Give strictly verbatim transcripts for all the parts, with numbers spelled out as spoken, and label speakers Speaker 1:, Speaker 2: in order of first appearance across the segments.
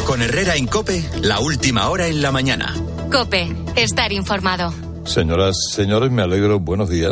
Speaker 1: Con Herrera en COPE, la última hora en la mañana.
Speaker 2: COPE, estar informado.
Speaker 3: Señoras, señores, me alegro. Buenos días.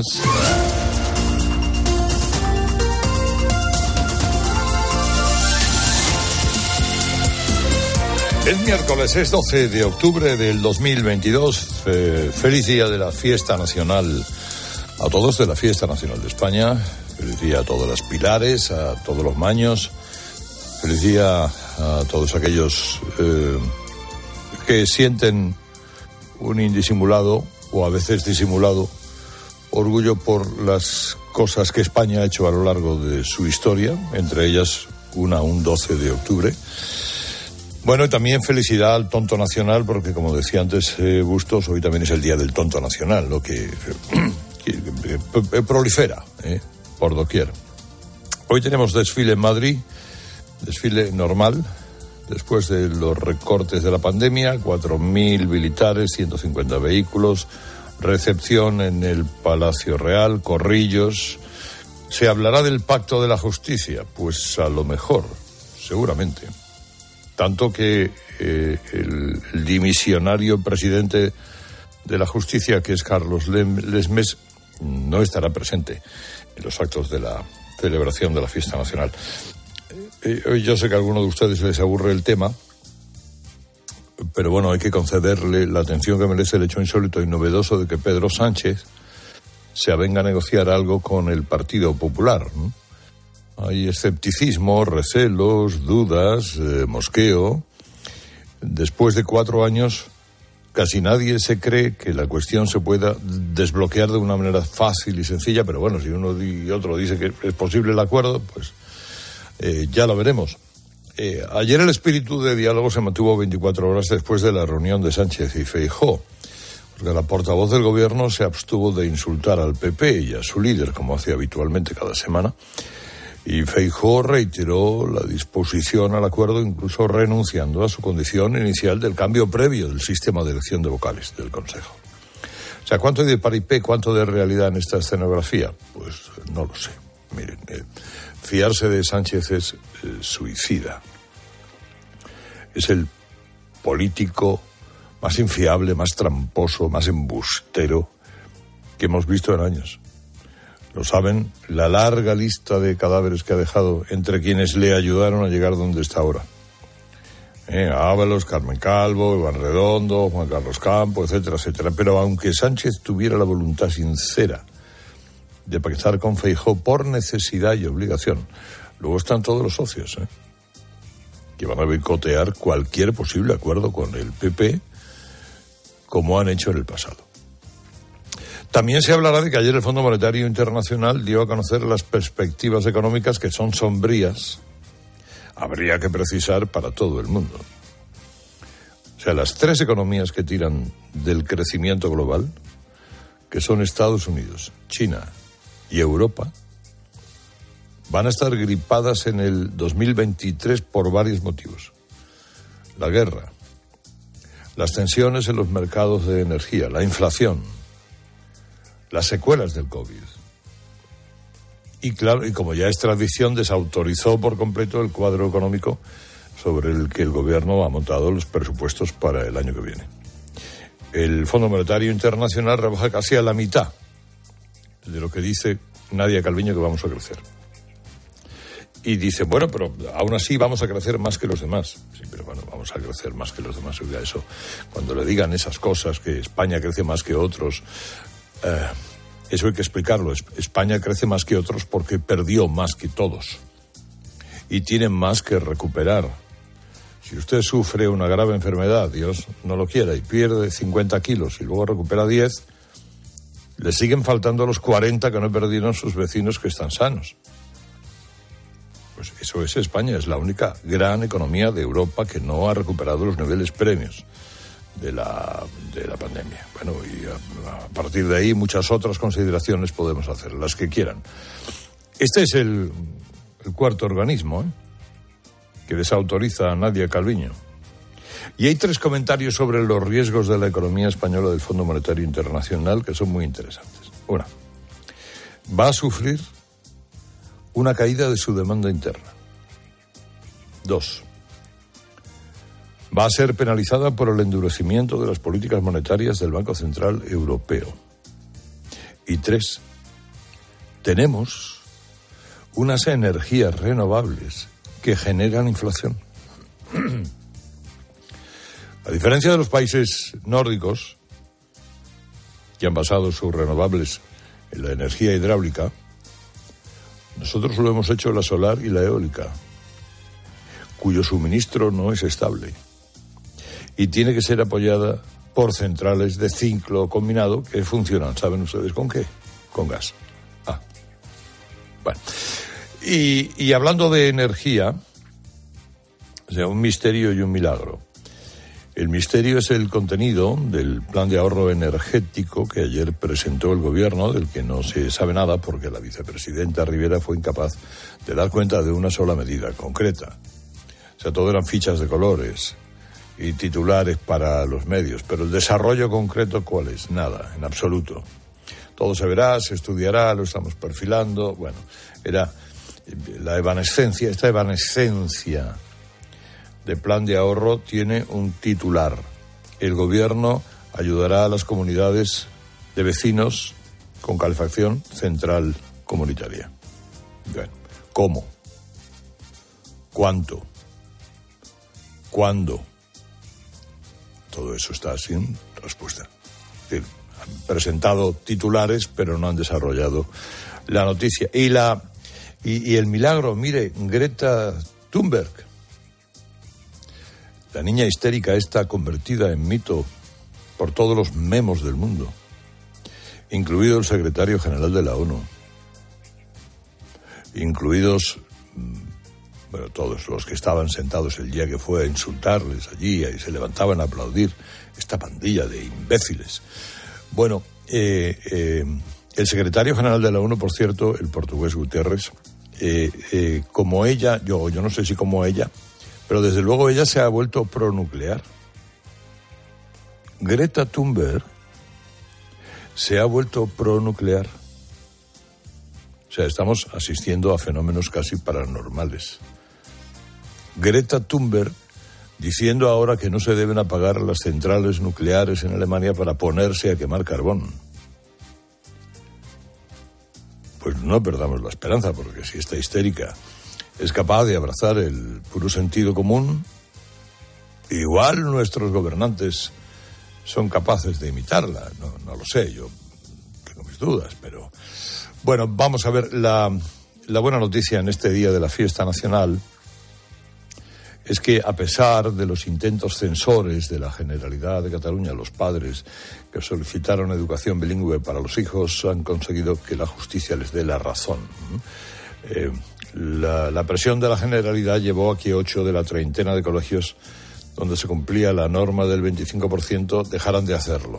Speaker 3: Es miércoles, es doce de octubre del dos mil veintidós. Eh, feliz día de la fiesta nacional a todos, de la fiesta nacional de España. Feliz día a todas las pilares, a todos los maños. Feliz día a todos aquellos eh, que sienten un indisimulado, o a veces disimulado, orgullo por las cosas que España ha hecho a lo largo de su historia, entre ellas una un doce de octubre. Bueno, y también felicidad al tonto nacional, porque como decía antes eh, Bustos, hoy también es el día del tonto nacional, lo que, que, que, que prolifera eh, por doquier. Hoy tenemos desfile en Madrid, desfile normal, después de los recortes de la pandemia, cuatro mil militares, ciento cincuenta vehículos, recepción en el Palacio Real, corrillos. ¿Se hablará del pacto de la justicia? Pues a lo mejor, seguramente. Tanto que eh, el, el dimisionario presidente de la justicia, que es Carlos Lesmes, no estará presente en los actos de la celebración de la fiesta nacional. Eh, yo sé que a alguno de ustedes les aburre el tema, pero bueno, hay que concederle la atención que merece el hecho insólito y novedoso de que Pedro Sánchez se avenga a negociar algo con el Partido Popular, ¿no? Hay escepticismo, recelos, dudas, eh, mosqueo. Después de cuatro años, casi nadie se cree que la cuestión se pueda desbloquear de una manera fácil y sencilla, pero bueno, si uno y otro dice que es posible el acuerdo, pues eh, ya lo veremos. Eh, ayer el espíritu de diálogo se mantuvo veinticuatro horas después de la reunión de Sánchez y Feijóo, porque la portavoz del gobierno se abstuvo de insultar al P P y a su líder, como hace habitualmente cada semana. Y Feijóo reiteró la disposición al acuerdo, incluso renunciando a su condición inicial del cambio previo del sistema de elección de vocales del Consejo. O sea, ¿cuánto hay de paripé, cuánto de realidad en esta escenografía? Pues no lo sé. Miren, eh, fiarse de Sánchez es eh, suicida. Es el político más infiable, más tramposo, más embustero que hemos visto en años. Lo saben, la larga lista de cadáveres que ha dejado entre quienes le ayudaron a llegar donde está ahora. Eh, Ábalos, Carmen Calvo, Iván Redondo, Juan Carlos Campo, etcétera, etcétera. Pero aunque Sánchez tuviera la voluntad sincera de pactar con Feijóo por necesidad y obligación, luego están todos los socios, ¿eh? que van a boicotear cualquier posible acuerdo con el P P, como han hecho en el pasado. También se hablará de que ayer el Fondo Monetario Internacional dio a conocer las perspectivas económicas, que son sombrías, habría que precisar, para todo el mundo. O sea, las tres economías que tiran del crecimiento global, que son Estados Unidos, China y Europa, van a estar gripadas en el dos mil veintitrés por varios motivos. La guerra, las tensiones en los mercados de energía, la inflación, las secuelas del COVID. Y claro, y como ya es tradición, desautorizó por completo el cuadro económico sobre el que el gobierno ha montado los presupuestos para el año que viene. El Fondo Monetario Internacional rebaja casi a la mitad de lo que dice Nadia Calviño que vamos a crecer. Y dice, bueno, pero aún así vamos a crecer más que los demás. Sí, pero bueno, vamos a crecer más que los demás. Oiga, eso, cuando le digan esas cosas, que España crece más que otros, Eh, eso hay que explicarlo. España crece más que otros porque perdió más que todos y tiene más que recuperar. Si usted sufre una grave enfermedad, Dios no lo quiera, y pierde cincuenta kilos y luego recupera diez, le siguen faltando los cuarenta que no perdieron sus vecinos que están sanos. Pues eso es España, es la única gran economía de Europa que no ha recuperado los niveles previos de la, de la pandemia. Bueno, y a, a partir de ahí muchas otras consideraciones podemos hacer, las que quieran. Este es el, el cuarto organismo, ¿eh? que desautoriza a Nadia Calviño. Y hay tres comentarios sobre los riesgos de la economía española del Fondo Monetario Internacional que son muy interesantes. Una, va a sufrir una caída de su demanda interna. Dos, va a ser penalizada por el endurecimiento de las políticas monetarias del Banco Central Europeo. Y tres, tenemos unas energías renovables que generan inflación. A diferencia de los países nórdicos, que han basado sus renovables en la energía hidráulica, nosotros lo hemos hecho en la solar y la eólica, cuyo suministro no es estable y tiene que ser apoyada por centrales de ciclo combinado que funcionan, ¿saben ustedes con qué? Con gas. Ah, bueno. Y, y hablando de energía, o sea, un misterio y un milagro. El misterio es el contenido del plan de ahorro energético que ayer presentó el gobierno, del que no se sabe nada porque la vicepresidenta Rivera fue incapaz de dar cuenta de una sola medida concreta. O sea, todo eran fichas de colores y titulares para los medios, pero el desarrollo concreto, ¿cuál es? Nada, en absoluto. Todo se verá, se estudiará, lo estamos perfilando. Bueno, era la evanescencia, esta evanescencia de plan de ahorro tiene un titular. El gobierno ayudará a las comunidades de vecinos con calefacción central comunitaria. Bueno, ¿cómo? ¿Cuánto? ¿Cuándo? Todo eso está sin respuesta. Es decir, han presentado titulares, pero no han desarrollado la noticia. Y la y, y el milagro, mire, Greta Thunberg, la niña histérica está convertida en mito por todos los memos del mundo, incluido el secretario general de la ONU, incluidos, bueno, todos los que estaban sentados el día que fue a insultarles allí y se levantaban a aplaudir, esta pandilla de imbéciles. Bueno, eh, eh, el secretario general de la ONU, por cierto, el portugués Guterres, eh, eh, como ella, yo, yo no sé si como ella, pero desde luego ella se ha vuelto pronuclear. Greta Thunberg se ha vuelto pronuclear. O sea, estamos asistiendo a fenómenos casi paranormales. Greta Thunberg diciendo ahora que no se deben apagar las centrales nucleares en Alemania para ponerse a quemar carbón. Pues no perdamos la esperanza, porque si esta histérica es capaz de abrazar el puro sentido común, igual nuestros gobernantes son capaces de imitarla. No, no lo sé, yo tengo mis dudas, pero bueno, vamos a ver, la, la buena noticia en este día de la fiesta nacional es que, a pesar de los intentos censores de la Generalidad de Cataluña, los padres que solicitaron educación bilingüe para los hijos han conseguido que la justicia les dé la razón. Eh, la, la presión de la Generalidad llevó a que ocho de la treintena de colegios donde se cumplía la norma del veinticinco por ciento dejaran de hacerlo.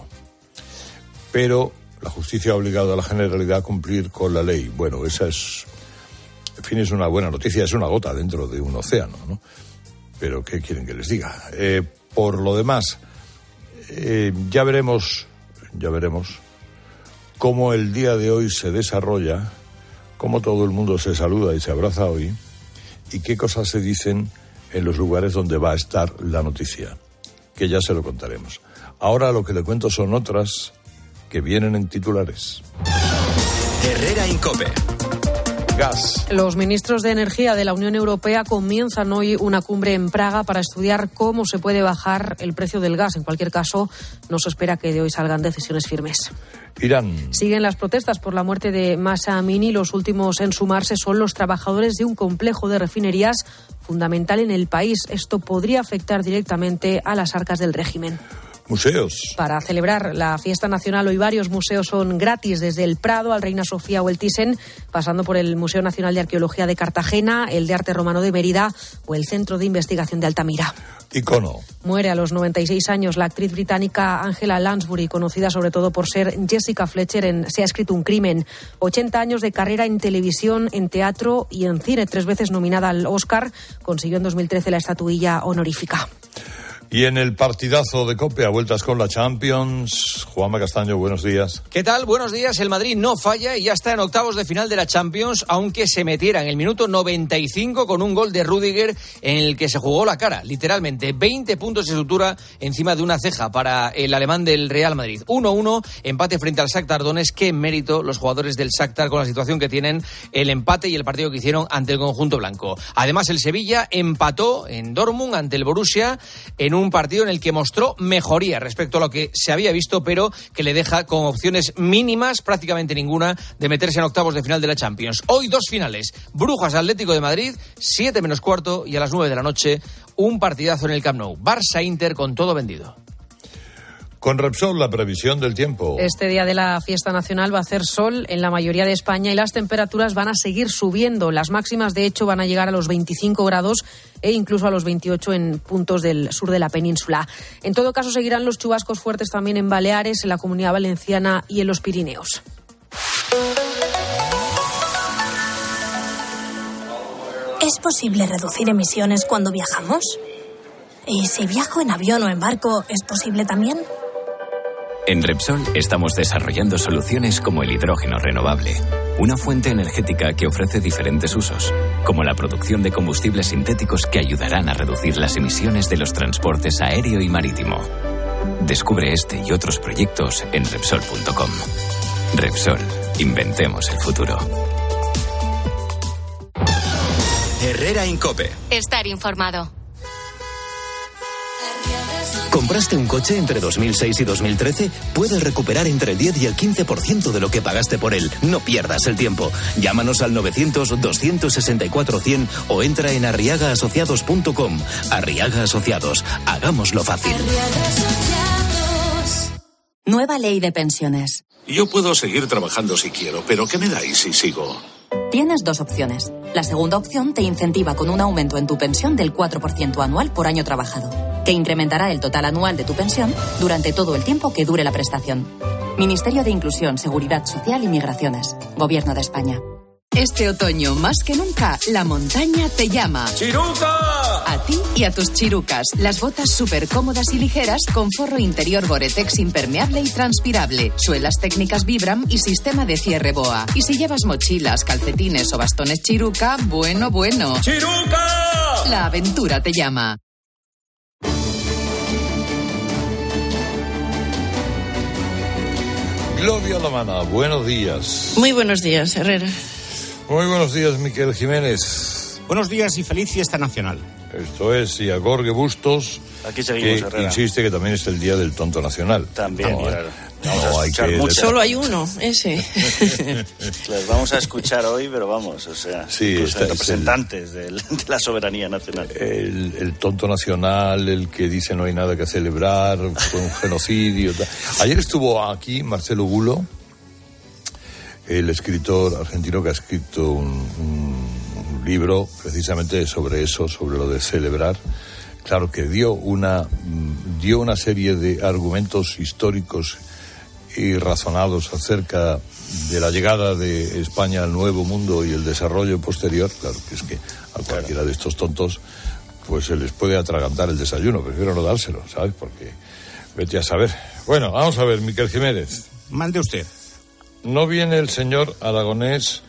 Speaker 3: Pero la justicia ha obligado a la Generalidad a cumplir con la ley. Bueno, esa es, en fin, es una buena noticia, es una gota dentro de un océano, ¿no? Pero ¿qué quieren que les diga? Eh, por lo demás, eh, ya veremos, ya veremos cómo el día de hoy se desarrolla, cómo todo el mundo se saluda y se abraza hoy, y qué cosas se dicen en los lugares donde va a estar la noticia, que ya se lo contaremos. Ahora lo que le cuento son otras que vienen en titulares.
Speaker 1: Herrera Incope.
Speaker 3: Gas.
Speaker 4: Los ministros de Energía de la Unión Europea comienzan hoy una cumbre en Praga para estudiar cómo se puede bajar el precio del gas. En cualquier caso, no se espera que de hoy salgan decisiones firmes.
Speaker 3: Irán.
Speaker 4: Siguen las protestas por la muerte de Mahsa Amini. Los últimos en sumarse son los trabajadores de un complejo de refinerías fundamental en el país. Esto podría afectar directamente a las arcas del régimen.
Speaker 3: Museos.
Speaker 4: Para celebrar la fiesta nacional, hoy varios museos son gratis, desde el Prado al Reina Sofía o el Thyssen, pasando por el Museo Nacional de Arqueología de Cartagena, el de Arte Romano de Mérida o el Centro de Investigación de Altamira.
Speaker 3: Icono.
Speaker 4: Muere a los noventa y seis años la actriz británica Angela Lansbury, conocida sobre todo por ser Jessica Fletcher en Se ha escrito un crimen. ochenta años de carrera en televisión, en teatro y en cine, tres veces nominada al Oscar. Consiguió en dos mil trece la estatuilla honorífica.
Speaker 3: Y en el partidazo de COPE a vueltas con la Champions, Juanma Castaño, buenos días.
Speaker 5: ¿Qué tal? Buenos días. El Madrid no falla y ya está en octavos de final de la Champions, aunque se metiera en el minuto noventa y cinco con un gol de Rüdiger en el que se jugó la cara, literalmente. veinte puntos de sutura encima de una ceja para el alemán del Real Madrid. uno uno, empate frente al Shakhtar Donetsk. Qué mérito los jugadores del Shakhtar con la situación que tienen, el empate y el partido que hicieron ante el conjunto blanco. Además, el Sevilla empató en Dortmund ante el Borussia en un partido en el que mostró mejoría respecto a lo que se había visto, pero que le deja con opciones mínimas, prácticamente ninguna, de meterse en octavos de final de la Champions. Hoy dos finales, Brujas Atlético de Madrid, siete menos cuarto, y a las nueve de la noche un partidazo en el Camp Nou. Barça-Inter con todo vendido.
Speaker 3: Con Repsol, la previsión del tiempo.
Speaker 4: Este día de la fiesta nacional va a hacer sol en la mayoría de España y las temperaturas van a seguir subiendo. Las máximas, de hecho, van a llegar a los veinticinco grados e incluso a los veintiocho en puntos del sur de la península. En todo caso, seguirán los chubascos fuertes también en Baleares, en la Comunidad Valenciana y en los Pirineos.
Speaker 6: ¿Es posible reducir emisiones cuando viajamos? ¿Y si viajo en avión o en barco, es posible también?
Speaker 7: En Repsol estamos desarrollando soluciones como el hidrógeno renovable, una fuente energética que ofrece diferentes usos, como la producción de combustibles sintéticos que ayudarán a reducir las emisiones de los transportes aéreo y marítimo. Descubre este y otros proyectos en Repsol punto com. Repsol, inventemos el futuro.
Speaker 1: Herrera en COPE.
Speaker 2: Estar informado.
Speaker 8: ¿Compraste un coche entre dos mil seis y dos mil trece? Puedes recuperar entre el diez y el quince por ciento de lo que pagaste por él. No pierdas el tiempo. Llámanos al novecientos, doscientos sesenta y cuatro, cien o entra en arriaga asociados punto com. Arriaga Asociados. Hagámoslo fácil.
Speaker 9: Nueva ley de pensiones.
Speaker 10: Yo puedo seguir trabajando si quiero, pero ¿qué me dais si sigo?
Speaker 9: Tienes dos opciones. La segunda opción te incentiva con un aumento en tu pensión del cuatro por ciento anual por año trabajado, que incrementará el total anual de tu pensión durante todo el tiempo que dure la prestación. Ministerio de Inclusión, Seguridad Social y Migraciones. Gobierno de España.
Speaker 11: Este otoño, más que nunca, la montaña te llama.
Speaker 5: ¡Chiruca!
Speaker 11: A ti y a tus chirucas. Las botas súper cómodas y ligeras con forro interior Gore-Tex impermeable y transpirable. Suelas técnicas Vibram y sistema de cierre BOA. Y si llevas mochilas, calcetines o bastones Chiruca, bueno, bueno.
Speaker 5: ¡Chiruca!
Speaker 11: La aventura te llama.
Speaker 3: Gloria Lomana, buenos días.
Speaker 12: Muy buenos días, Herrera.
Speaker 3: Muy buenos días, Miquel Jiménez.
Speaker 13: Buenos días y feliz fiesta nacional.
Speaker 3: Esto es, y a Jorge Bustos,
Speaker 14: aquí seguimos,
Speaker 3: que
Speaker 14: Herrera.
Speaker 3: insiste que también es el día del tonto nacional.
Speaker 14: También,
Speaker 3: no,
Speaker 14: claro.
Speaker 3: No,
Speaker 14: vamos a
Speaker 3: hay
Speaker 14: escuchar
Speaker 3: que...
Speaker 14: mucho.
Speaker 12: Solo hay uno, ese.
Speaker 14: Las vamos a escuchar hoy, pero vamos, o sea,
Speaker 3: sí,
Speaker 14: incluso
Speaker 3: este
Speaker 14: representantes el, del, de la soberanía nacional.
Speaker 3: El, el tonto nacional, el que dice no hay nada que celebrar, fue un genocidio. Tal. Ayer estuvo aquí Marcelo Gulo, el escritor argentino que ha escrito un, un, un libro precisamente sobre eso, sobre lo de celebrar. Claro que dio una, dio una serie de argumentos históricos y razonados acerca de la llegada de España al Nuevo Mundo y el desarrollo posterior. Claro que es que a cualquiera de estos tontos pues se les puede atragantar el desayuno. Prefiero no dárselo, ¿sabes? Porque vete a saber. Bueno, vamos a ver, Miquel Jiménez.
Speaker 13: Mande usted.
Speaker 3: ¿No viene el señor Aragonés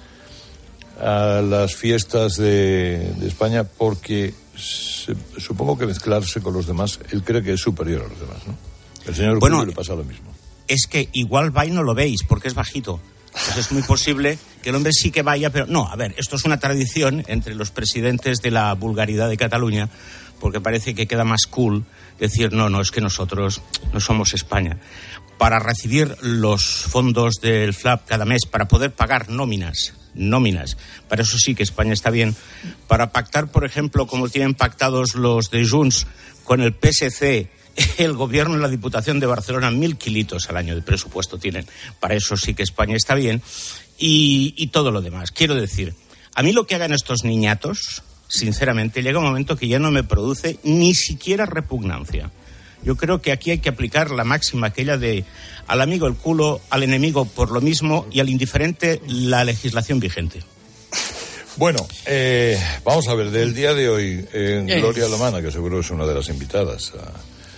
Speaker 3: a las fiestas de, de España porque se, supongo que mezclarse con los demás, él cree que es superior a los demás, ¿no? El señor
Speaker 13: bueno,
Speaker 3: le pasa lo mismo.
Speaker 13: Es que igual va y no lo veis porque es bajito. Entonces es muy posible que el hombre sí que vaya, pero no, a ver, esto es una tradición entre los presidentes de la vulgaridad de Cataluña, porque parece que queda más cool decir, no, no, es que nosotros no somos España. Para recibir los fondos del F L A P cada mes, para poder pagar nóminas, nóminas, para eso sí que España está bien. Para pactar, por ejemplo, como tienen pactados los de Junts con el P S C, el gobierno y la Diputación de Barcelona, mil kilitos al año de presupuesto tienen. Para eso sí que España está bien. Y, y todo lo demás. Quiero decir, a mí lo que hagan estos niñatos, sinceramente, llega un momento que ya no me produce ni siquiera repugnancia. Yo creo que aquí hay que aplicar la máxima aquella de al amigo el culo, al enemigo por lo mismo y al indiferente la legislación vigente.
Speaker 3: Bueno, eh, vamos a ver, del día de hoy, eh,
Speaker 12: Eh.
Speaker 3: Gloria Lomana, que seguro es una de las invitadas. A, a,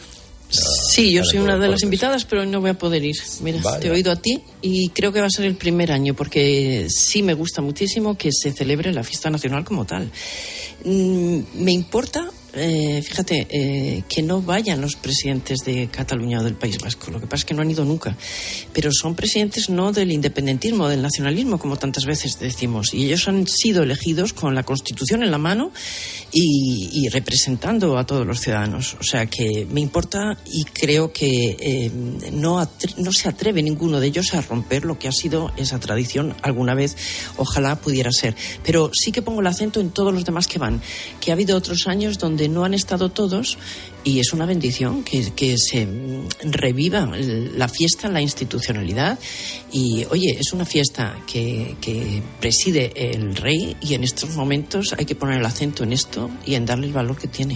Speaker 12: Sí, yo
Speaker 3: a
Speaker 12: soy una de las
Speaker 3: Deportes.
Speaker 12: invitadas, pero no voy a poder ir. Mira,
Speaker 3: Vaya.
Speaker 12: te he oído a ti y creo que va a ser el primer año, porque sí me gusta muchísimo que se celebre la fiesta nacional como tal. Mm, me importa, eh, fíjate, eh, que no vayan los presidentes de Cataluña o del País Vasco. Lo que pasa es que no han ido nunca. Pero son presidentes no del independentismo, del nacionalismo, como tantas veces decimos. Y ellos han sido elegidos con la Constitución en la mano y, y representando a todos los ciudadanos. O sea que me importa y creo que eh, no, atre- no se atreve ninguno de ellos a romper lo que ha sido esa tradición alguna vez. Ojalá pudiera ser. Pero sí que pongo el acento en todos los demás que van. Que ha habido otros años donde no han estado todos y es una bendición que, que se mm, reviva el- la fiesta, la institucionalidad. Y oye, es una fiesta que, que preside el rey y en estos momentos hay que poner el acento en esto y en darle el valor que tiene.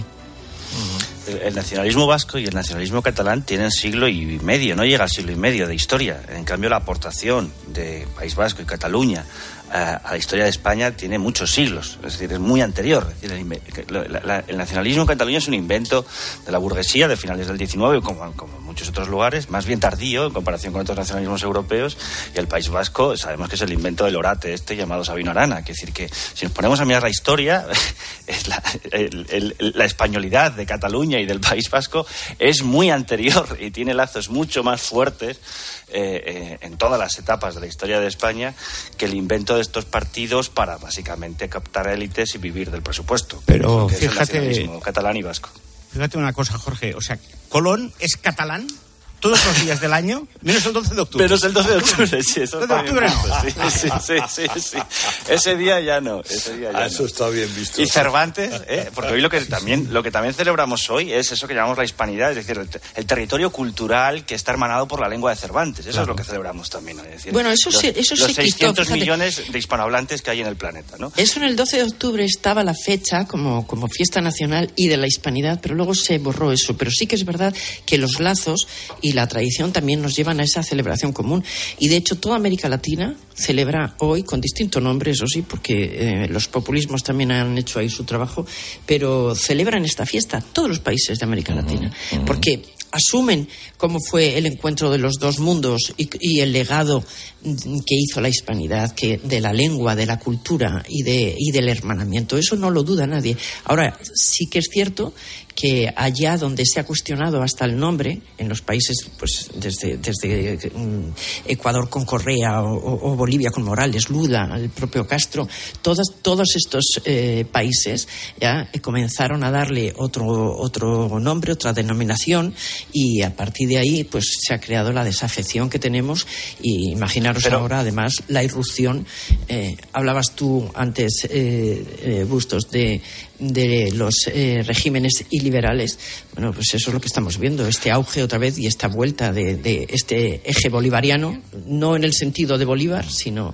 Speaker 14: El, el nacionalismo vasco y el nacionalismo catalán tienen siglo y medio, no llega al siglo y medio de historia. En cambio, la aportación de País Vasco y Cataluña a, a la historia de España tiene muchos siglos, es decir, es muy anterior. Es decir, el, inve- la- la- el nacionalismo en Cataluña es un invento de la burguesía de finales del diecinueve, como, como en muchos otros lugares, más bien tardío en comparación con otros nacionalismos europeos, y el País Vasco sabemos que es el invento del orate este llamado Sabino Arana. Es decir, que si nos ponemos a mirar la historia, es la, el- el- la españolidad de Cataluña y del País Vasco es muy anterior y tiene lazos mucho más fuertes eh, eh, en todas las etapas de la historia de España que el invento de estos partidos para básicamente captar élites y vivir del presupuesto.
Speaker 13: Pero
Speaker 14: que es el
Speaker 13: fíjate-
Speaker 14: nacionalismo catalán y vasco.
Speaker 13: Fíjate una cosa, Jorge. O sea, Colón es catalán todos los días del año, menos el doce de octubre.
Speaker 14: Menos el doce de octubre, sí, eso
Speaker 13: doce de octubre no.
Speaker 14: Sí, sí, sí, sí, sí. Ese día ya no, ese día ya
Speaker 3: Ah, eso
Speaker 14: no.
Speaker 3: está bien visto.
Speaker 14: Y Cervantes, ¿eh? Porque hoy lo que también lo que también celebramos hoy es eso que llamamos la hispanidad, es decir, el, te- el territorio cultural que está hermanado por la lengua de Cervantes. Eso
Speaker 13: Claro.
Speaker 14: es lo que celebramos también. Es decir,
Speaker 12: Bueno, eso
Speaker 14: los,
Speaker 12: sí- eso
Speaker 14: los
Speaker 12: se quitó,
Speaker 14: seiscientos
Speaker 12: fíjate.
Speaker 14: millones de hispanohablantes que hay en el planeta, ¿no?
Speaker 12: Eso en el doce de octubre estaba la fecha como, como fiesta nacional y de la hispanidad, pero luego se borró eso. Pero sí que es verdad que los lazos y la tradición también nos llevan a esa celebración común. Y de hecho toda América Latina celebra hoy, con distinto nombre, eso sí, porque eh, los populismos también han hecho ahí su trabajo, pero celebran esta fiesta todos los países de América Latina. Porque asumen cómo fue el encuentro de los dos mundos y, y el legado mm, que hizo la hispanidad, que de la lengua, de la cultura y, de, y del hermanamiento. Eso no lo duda nadie. Ahora, sí que es cierto que allá donde se ha cuestionado hasta el nombre, en los países, pues desde, desde mm, Ecuador con Correa o, o- o Bolivia con Morales, Lula, el propio Castro, todas, todos estos eh, países ya eh, comenzaron a darle otro, otro nombre, otra denominación, y a partir de ahí pues se ha creado la desafección que tenemos. Y imaginaros
Speaker 14: Pero-
Speaker 12: ahora además la irrupción. Eh, hablabas tú antes, eh, eh, Bustos, de de los eh, regímenes iliberales. Bueno, pues eso es lo que estamos viendo, este auge otra vez y esta vuelta de, de este eje bolivariano, no en el sentido de Bolívar, sino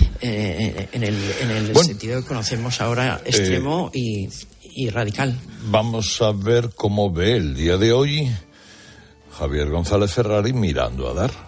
Speaker 12: eh, en el, en el
Speaker 3: Bueno.
Speaker 12: sentido que conocemos ahora, extremo y, y radical.
Speaker 3: Vamos a ver cómo ve el día de hoy Javier González Ferrari mirando a dar.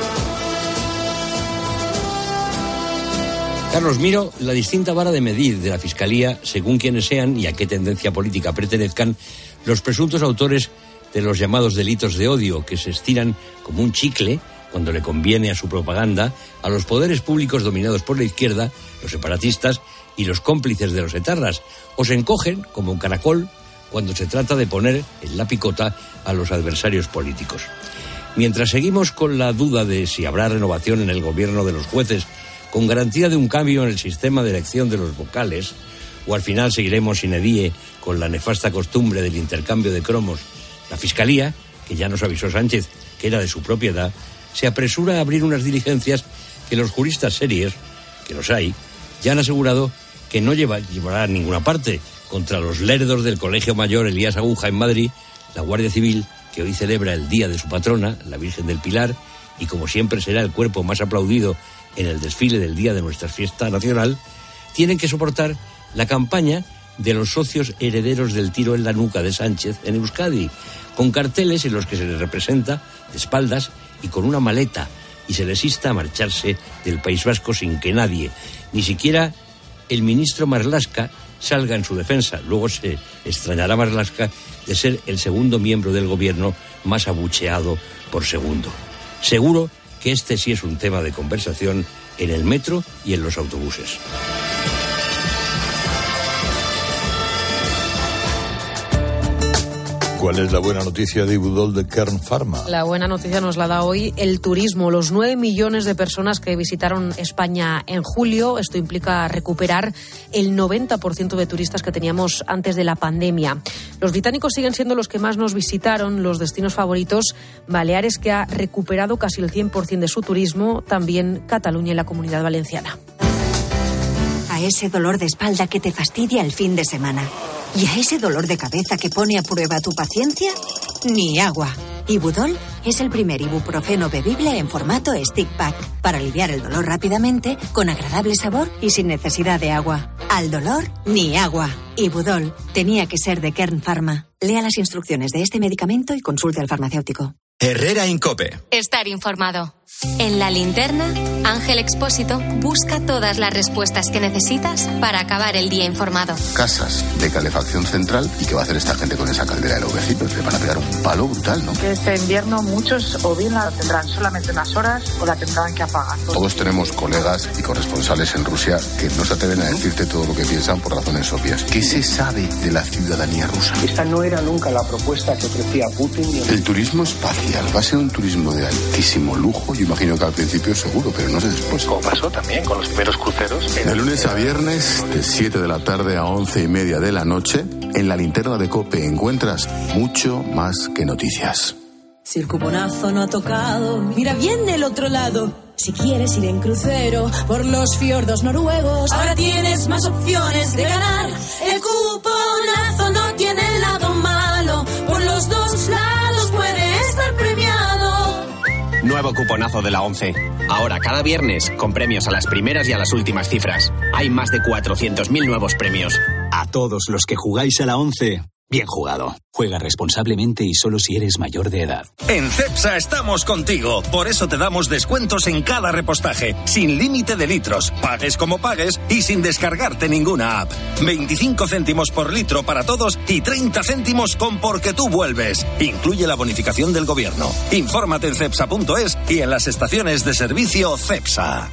Speaker 15: Carlos, miro la distinta vara de medir de la Fiscalía según quienes sean y a qué tendencia política pertenezcan los presuntos autores de los llamados delitos de odio que se estiran como un chicle cuando le conviene a su propaganda a los poderes públicos dominados por la izquierda, los separatistas y los cómplices de los etarras, o se encogen como un caracol cuando se trata de poner en la picota a los adversarios políticos. Mientras seguimos con la duda de si habrá renovación en el gobierno de los jueces con garantía de un cambio en el sistema de elección de los vocales, o al final seguiremos sin edie con la nefasta costumbre del intercambio de cromos, la Fiscalía, que ya nos avisó Sánchez que era de su propiedad, se apresura a abrir unas diligencias que los juristas serios, que los hay, ya han asegurado que no lleva, llevará a ninguna parte contra los lerdos del Colegio Mayor Elías Aguja en Madrid, la Guardia Civil, que hoy celebra el día de su patrona, la Virgen del Pilar, y como siempre será el cuerpo más aplaudido en el desfile del día de nuestra fiesta nacional, tienen que soportar la campaña de los socios herederos del tiro en la nuca de Sánchez en Euskadi, con carteles en los que se les representa de espaldas y con una maleta, y se les insta a marcharse del País Vasco sin que nadie, ni siquiera el ministro Marlaska salga en su defensa. Luego se extrañará Marlaska de ser el segundo miembro del gobierno más abucheado por Segundo. Seguro que este sí es un tema de conversación en el metro y en los autobuses.
Speaker 3: ¿Cuál es la buena noticia de Ibudol de Kern Pharma?
Speaker 4: La buena noticia nos la da hoy el turismo. Los nueve millones de personas que visitaron España en julio. Esto implica recuperar el noventa por ciento de turistas que teníamos antes de la pandemia. Los británicos siguen siendo los que más nos visitaron, los destinos favoritos. Baleares, que ha recuperado casi el cien por ciento de su turismo. También Cataluña y la Comunidad Valenciana.
Speaker 16: A ese dolor de espalda que te fastidia el fin de semana. ¿Y a ese dolor de cabeza que pone a prueba tu paciencia? Ni agua. Ibudol es el primer ibuprofeno bebible en formato stick pack para aliviar el dolor rápidamente, con agradable sabor y sin necesidad de agua. Al dolor, ni agua. Ibudol tenía que ser de Kern Pharma. Lea las instrucciones de este medicamento y consulte al farmacéutico.
Speaker 1: Herrera Incope.
Speaker 2: Estar informado. En La Linterna, Ángel Expósito busca todas las respuestas que necesitas para acabar el día informado.
Speaker 17: Casas de calefacción central. ¿Y qué va a hacer esta gente con esa caldera de los vecinos? Le van a pegar un palo brutal, ¿no?
Speaker 18: Que este invierno muchos o bien la tendrán solamente unas horas o la tendrán que apagar.
Speaker 17: Todos tenemos colegas y corresponsales en Rusia que no se atreven a decirte todo lo que piensan por razones obvias. ¿Qué se sabe de la ciudadanía rusa?
Speaker 19: Esta no era nunca la propuesta que ofrecía Putin.
Speaker 17: El turismo espacial va a ser un turismo de altísimo lujo. Yo imagino que al principio seguro, pero no sé después.
Speaker 19: Como pasó también con los primeros cruceros.
Speaker 17: De lunes a viernes, de siete de la tarde a once y media de la noche, en La Linterna de COPE encuentras mucho más que noticias.
Speaker 20: Si el cuponazo no ha tocado, mira bien del otro lado. Si quieres ir en crucero por los fiordos noruegos, ahora tienes más opciones de ganar. El cuponazo no tiene el lado malo, por los dos lados puede estar premiado.
Speaker 21: Nuevo cuponazo de la ONCE. Ahora, cada viernes, con premios a las primeras y a las últimas cifras. Hay más de cuatrocientos mil nuevos premios.
Speaker 22: A todos los que jugáis a la ONCE, bien jugado. Juega responsablemente y solo si eres mayor de edad.
Speaker 23: En Cepsa estamos contigo. Por eso te damos descuentos en cada repostaje, sin límite de litros, pagues como pagues y sin descargarte ninguna app. veinticinco céntimos por litro para todos y treinta céntimos con Porque tú vuelves. Incluye la bonificación del gobierno. Infórmate en cepsa punto es y en las estaciones de servicio Cepsa.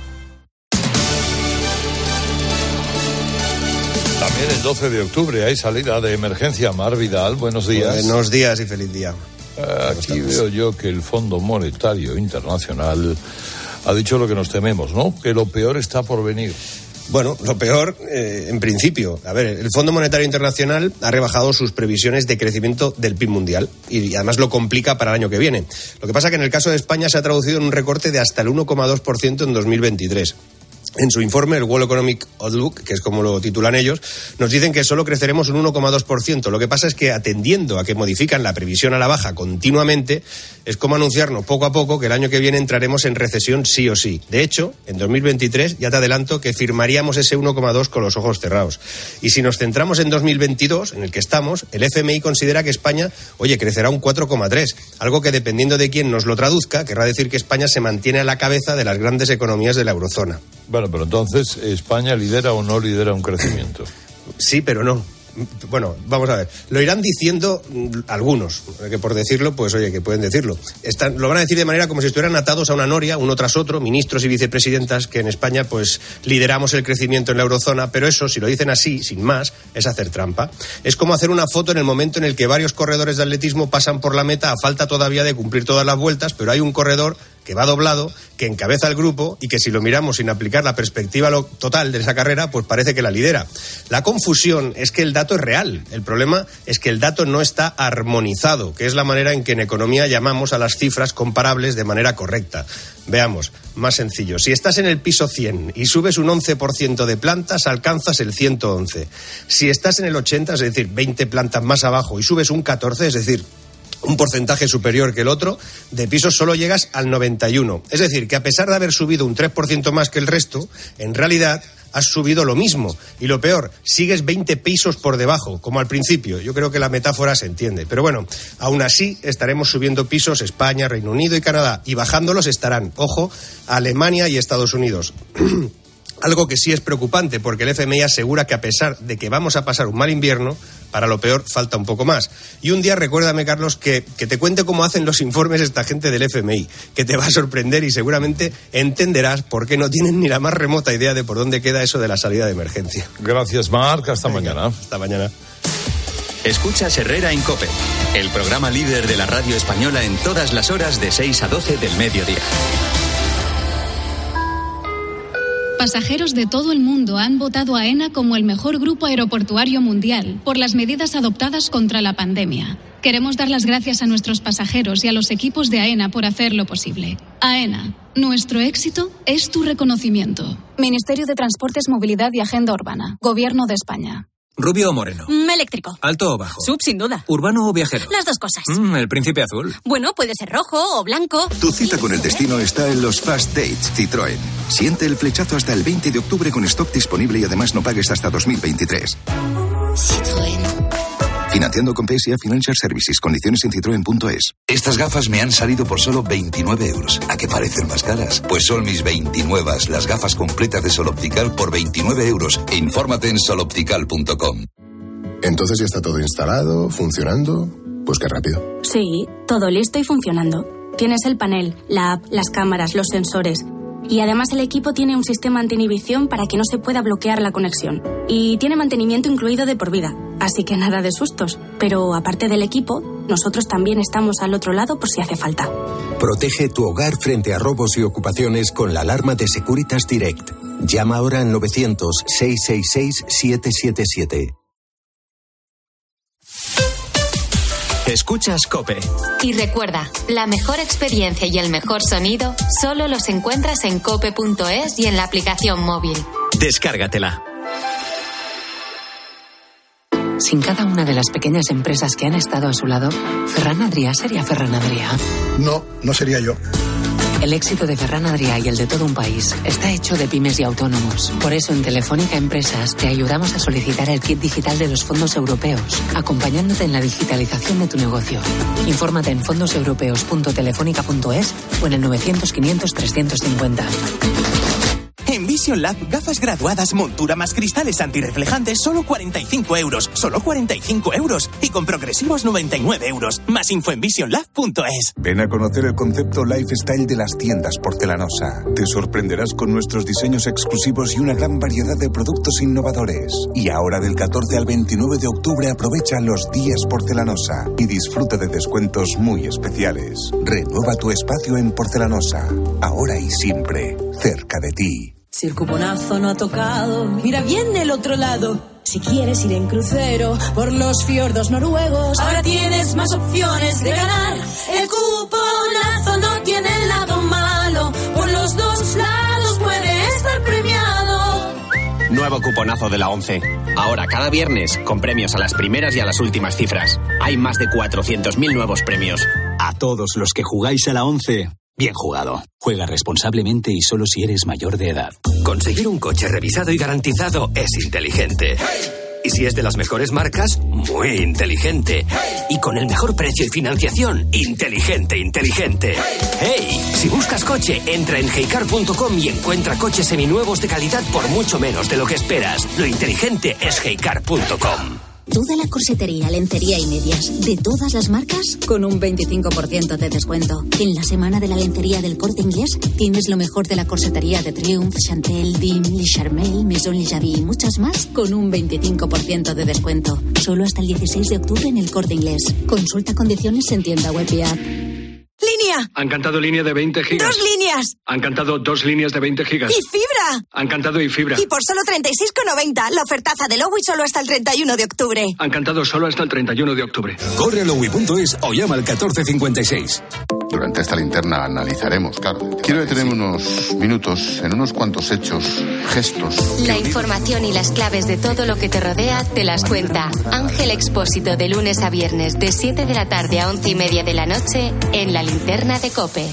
Speaker 3: También el doce de octubre hay salida de emergencia. Mar Vidal, buenos días.
Speaker 24: Buenos días y feliz día.
Speaker 3: Aquí veo yo que el Fondo Monetario Internacional ha dicho lo que nos tememos, ¿no? Que lo peor está por venir.
Speaker 24: Bueno, lo peor, eh, en principio. A ver, el Fondo Monetario Internacional ha rebajado sus previsiones de crecimiento del P I B mundial y además lo complica para el año que viene. Lo que pasa es que en el caso de España se ha traducido en un recorte de hasta el uno coma dos por ciento en dos mil veintitrés. En su informe, el World Economic Outlook, que es como lo titulan ellos, nos dicen que solo creceremos un uno coma dos por ciento. Lo que pasa es que, atendiendo a que modifican la previsión a la baja continuamente, es como anunciarnos poco a poco que el año que viene entraremos en recesión sí o sí. De hecho, en dos mil veintitrés ya te adelanto que firmaríamos ese uno coma dos con los ojos cerrados. Y si nos centramos en dos mil veintidós, en el que estamos, el F M I considera que España, oye, crecerá un cuatro coma tres, algo que, dependiendo de quién nos lo traduzca, querrá decir que España se mantiene a la cabeza de las grandes economías de la eurozona.
Speaker 3: Bueno, pero entonces, ¿España lidera o no lidera un crecimiento?
Speaker 24: Sí, pero no. Bueno, vamos a ver. Lo irán diciendo algunos, que por decirlo, pues oye, que pueden decirlo. Están, lo van a decir de manera como si estuvieran atados a una noria, uno tras otro, ministros y vicepresidentas, que en España pues lideramos el crecimiento en la eurozona, pero eso, si lo dicen así, sin más, es hacer trampa. Es como hacer una foto en el momento en el que varios corredores de atletismo pasan por la meta a falta todavía de cumplir todas las vueltas, pero hay un corredor que va doblado, que encabeza el grupo y que, si lo miramos sin aplicar la perspectiva lo, total de esa carrera, pues parece que la lidera. La confusión es que el dato es real. El problema es que el dato no está armonizado, que es la manera en que en economía llamamos a las cifras comparables de manera correcta. Veamos, más sencillo. Si estás en el piso cien y subes un once por ciento de plantas, alcanzas el ciento once. Si estás en el ochenta, es decir, veinte plantas más abajo, y subes un catorce, es decir, un porcentaje superior que el otro, de pisos solo llegas al noventa y uno. Es decir, que a pesar de haber subido un tres por ciento más que el resto, en realidad has subido lo mismo. Y lo peor, sigues veinte pisos por debajo, como al principio. Yo creo que la metáfora se entiende. Pero bueno, aún así estaremos subiendo pisos España, Reino Unido y Canadá. Y bajándolos estarán, ojo, Alemania y Estados Unidos. Algo que sí es preocupante, porque el F M I asegura que a pesar de que vamos a pasar un mal invierno, para lo peor falta un poco más. Y un día recuérdame, Carlos, que, que te cuente cómo hacen los informes esta gente del F M I, que te va a sorprender y seguramente entenderás por qué no tienen ni la más remota idea de por dónde queda eso de la salida de emergencia.
Speaker 3: Gracias, Marc. Hasta Venga, mañana.
Speaker 24: Hasta mañana.
Speaker 1: Escuchas Herrera en COPE, el programa líder de la radio española en todas las horas de seis a doce del mediodía.
Speaker 6: Pasajeros de todo el mundo han votado a AENA como el mejor grupo aeroportuario mundial por las medidas adoptadas contra la pandemia. Queremos dar las gracias a nuestros pasajeros y a los equipos de AENA por hacerlo posible. AENA, nuestro éxito es tu reconocimiento. Ministerio de Transportes, Movilidad y Agenda Urbana. Gobierno de España.
Speaker 7: ¿Rubio o moreno?
Speaker 8: Mm, eléctrico.
Speaker 7: ¿Alto o bajo?
Speaker 8: Sub, sin duda.
Speaker 7: ¿Urbano o viajero?
Speaker 8: Las dos cosas.
Speaker 7: Mm, el príncipe azul.
Speaker 8: Bueno, puede ser rojo o blanco.
Speaker 10: Tu cita con el destino está en los Fast Dates Citroën. Siente el flechazo hasta el veinte de octubre con stock disponible y además no pagues hasta dos mil veintitrés. Citroën. Financiando con P S A Financial Services. Condiciones en citroen punto es.
Speaker 25: Estas gafas me han salido por solo veintinueve euros. ¿A qué parecen más caras? Pues son mis veintinueve, las gafas completas de Sol Optical por veintinueve euros. Infórmate en sol optical punto com.
Speaker 17: Entonces ya está todo instalado, funcionando. Pues qué rápido.
Speaker 6: Sí, todo listo y funcionando. Tienes el panel, la app, las cámaras, los sensores. Y además el equipo tiene un sistema anti-inhibición para que no se pueda bloquear la conexión. Y tiene mantenimiento incluido de por vida. Así que nada de sustos. Pero aparte del equipo, nosotros también estamos al otro lado por si hace falta.
Speaker 26: Protege tu hogar frente a robos y ocupaciones con la alarma de Securitas Direct. Llama ahora al novecientos, seiscientos sesenta y seis, setecientos setenta y siete.
Speaker 1: Escuchas COPE.
Speaker 2: Y recuerda, la mejor experiencia y el mejor sonido solo los encuentras en cope punto es y en la aplicación móvil.
Speaker 1: Descárgatela.
Speaker 27: Sin cada una de las pequeñas empresas que han estado a su lado, ¿Ferran Adrià sería Ferran Adrià?
Speaker 28: No, no sería yo.
Speaker 27: El éxito de Ferran Adrià y el de todo un país está hecho de pymes y autónomos. Por eso en Telefónica Empresas te ayudamos a solicitar el kit digital de los fondos europeos, acompañándote en la digitalización de tu negocio. Infórmate en fondos europeos punto telefónica punto es o en el novecientos, quinientos, trescientos cincuenta.
Speaker 29: En Vision Lab, gafas graduadas, montura más cristales antirreflejantes, solo cuarenta y cinco euros. Solo cuarenta y cinco euros. Y con progresivos noventa y nueve euros. Más info en vision lab punto es.
Speaker 30: Ven a conocer el concepto lifestyle de las tiendas Porcelanosa. Te sorprenderás con nuestros diseños exclusivos y una gran variedad de productos innovadores. Y ahora del catorce al veintinueve de octubre aprovecha los días Porcelanosa y disfruta de descuentos muy especiales. Renueva tu espacio en Porcelanosa. Ahora y siempre, cerca de ti.
Speaker 20: Si el cuponazo no ha tocado, mira bien del otro lado. Si quieres ir en crucero por los fiordos noruegos, ahora tienes más opciones de ganar. El cuponazo no tiene el lado malo, por los dos lados puede estar premiado.
Speaker 21: Nuevo cuponazo de la ONCE. Ahora cada viernes, con premios a las primeras y a las últimas cifras. Hay más de cuatrocientos mil nuevos premios.
Speaker 22: A todos los que jugáis a la ONCE, bien jugado. Juega responsablemente y solo si eres mayor de edad.
Speaker 31: Conseguir un coche revisado y garantizado es inteligente. Y si es de las mejores marcas, muy inteligente. Y con el mejor precio y financiación, inteligente, inteligente. ¡Hey! Si buscas coche, entra en heycar punto com y encuentra coches seminuevos de calidad por mucho menos de lo que esperas. Lo inteligente es heycar punto com.
Speaker 32: Toda la corsetería, lencería y medias, de todas las marcas, con un veinticinco por ciento de descuento. En la semana de la lencería del Corte Inglés, tienes lo mejor de la corsetería de Triumph, Chantel, Dim, Le Charmel, Maison Le Javi y muchas más, con un veinticinco por ciento de descuento. Solo hasta el dieciséis de octubre en el Corte Inglés. Consulta condiciones en tienda web y app.
Speaker 33: ¡Línea!
Speaker 34: Han cantado línea de veinte gigas.
Speaker 33: ¡Dos líneas!
Speaker 34: Han cantado dos líneas de veinte gigas.
Speaker 33: ¡Y fibra!
Speaker 34: Han cantado y fibra.
Speaker 33: Y por solo treinta y seis con noventa, la ofertaza de Lowy solo hasta el treinta y uno de octubre.
Speaker 34: Han cantado solo hasta el treinta y uno de octubre.
Speaker 22: Corre a lowy punto es o llama al catorce cincuenta y seis.
Speaker 17: Durante esta linterna analizaremos, claro. Quiero detenerme unos minutos en unos cuantos hechos, gestos.
Speaker 2: La información y las claves de todo lo que te rodea te las cuenta Ángel Expósito de lunes a viernes de siete de la tarde a once y media de la noche en la linterna de COPE.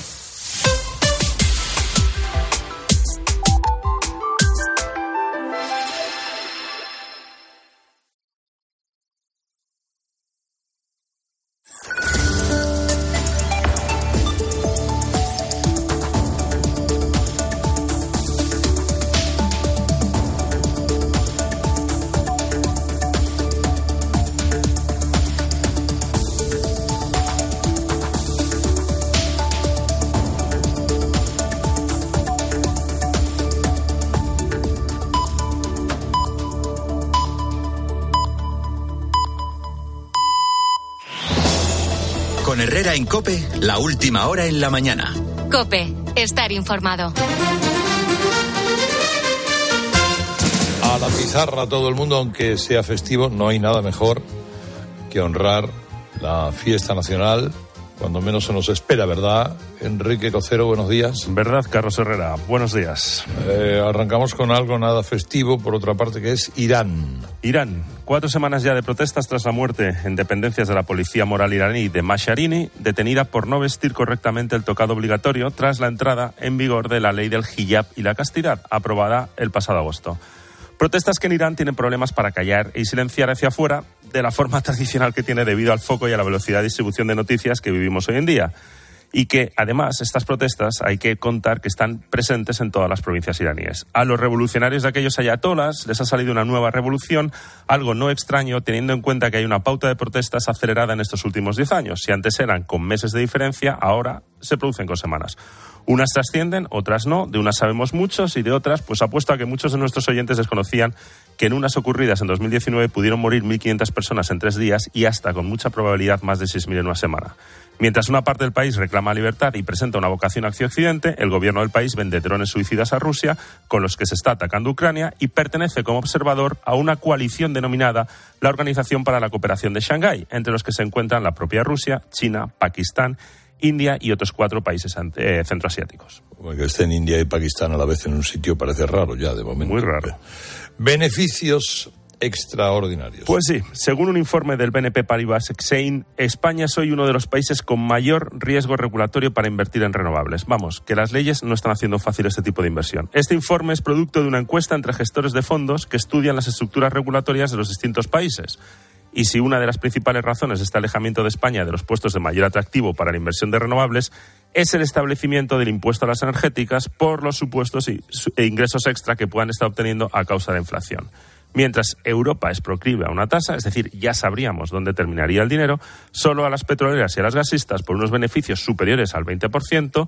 Speaker 1: Con Herrera en COPE, la última hora en la mañana.
Speaker 2: COPE, estar informado.
Speaker 3: A la pizarra todo el mundo, aunque sea festivo, no hay nada mejor que honrar la fiesta nacional, cuando menos se nos espera, ¿verdad? Enrique Cocero, buenos días.
Speaker 4: Verdad, Carlos Herrera, buenos días.
Speaker 3: Eh, arrancamos con algo nada festivo, por otra parte, que es Irán.
Speaker 4: Irán, cuatro semanas ya de protestas tras la muerte en dependencias de la policía moral iraní de Masharini, detenida por no vestir correctamente el tocado obligatorio tras la entrada en vigor de la ley del hijab y la castidad, aprobada el pasado agosto. Protestas que en Irán tienen problemas para callar y silenciar hacia afuera de la forma tradicional que tiene debido al foco y a la velocidad de distribución de noticias que vivimos hoy en día. Y que, además, estas protestas hay que contar que están presentes en todas las provincias iraníes. A los revolucionarios de aquellos ayatolas les ha salido una nueva revolución, algo no extraño teniendo en cuenta que hay una pauta de protestas acelerada en estos últimos diez años. Si antes eran con meses de diferencia, ahora se producen con semanas. Unas trascienden, otras no, de unas sabemos muchos y de otras, pues apuesto a que muchos de nuestros oyentes desconocían que en unas ocurridas en dos mil diecinueve pudieron morir mil quinientas personas en tres días y hasta con mucha probabilidad más de seis mil en una semana. Mientras una parte del país reclama libertad y presenta una vocación hacia Occidente, el gobierno del país vende drones suicidas a Rusia, con los que se está atacando Ucrania, y pertenece como observador a una coalición denominada la Organización para la Cooperación de Shanghái, entre los que se encuentran la propia Rusia, China, Pakistán, India y otros cuatro países eh, centroasiáticos.
Speaker 3: Bueno, que estén India y Pakistán a la vez en un sitio parece raro ya, de momento.
Speaker 4: Muy raro.
Speaker 3: Beneficios extraordinarios.
Speaker 4: Pues sí, según un informe del B N P Paribas Exane, España es hoy uno de los países con mayor riesgo regulatorio para invertir en renovables. Vamos, que las leyes no están haciendo fácil este tipo de inversión. Este informe es producto de una encuesta entre gestores de fondos que estudian las estructuras regulatorias de los distintos países. Y si una de las principales razones de este alejamiento de España de los puestos de mayor atractivo para la inversión de renovables es el establecimiento del impuesto a las energéticas por los supuestos e ingresos extra que puedan estar obteniendo a causa de la inflación. Mientras Europa es proclive a una tasa, es decir, ya sabríamos dónde terminaría el dinero, solo a las petroleras y a las gasistas, por unos beneficios superiores al veinte por ciento,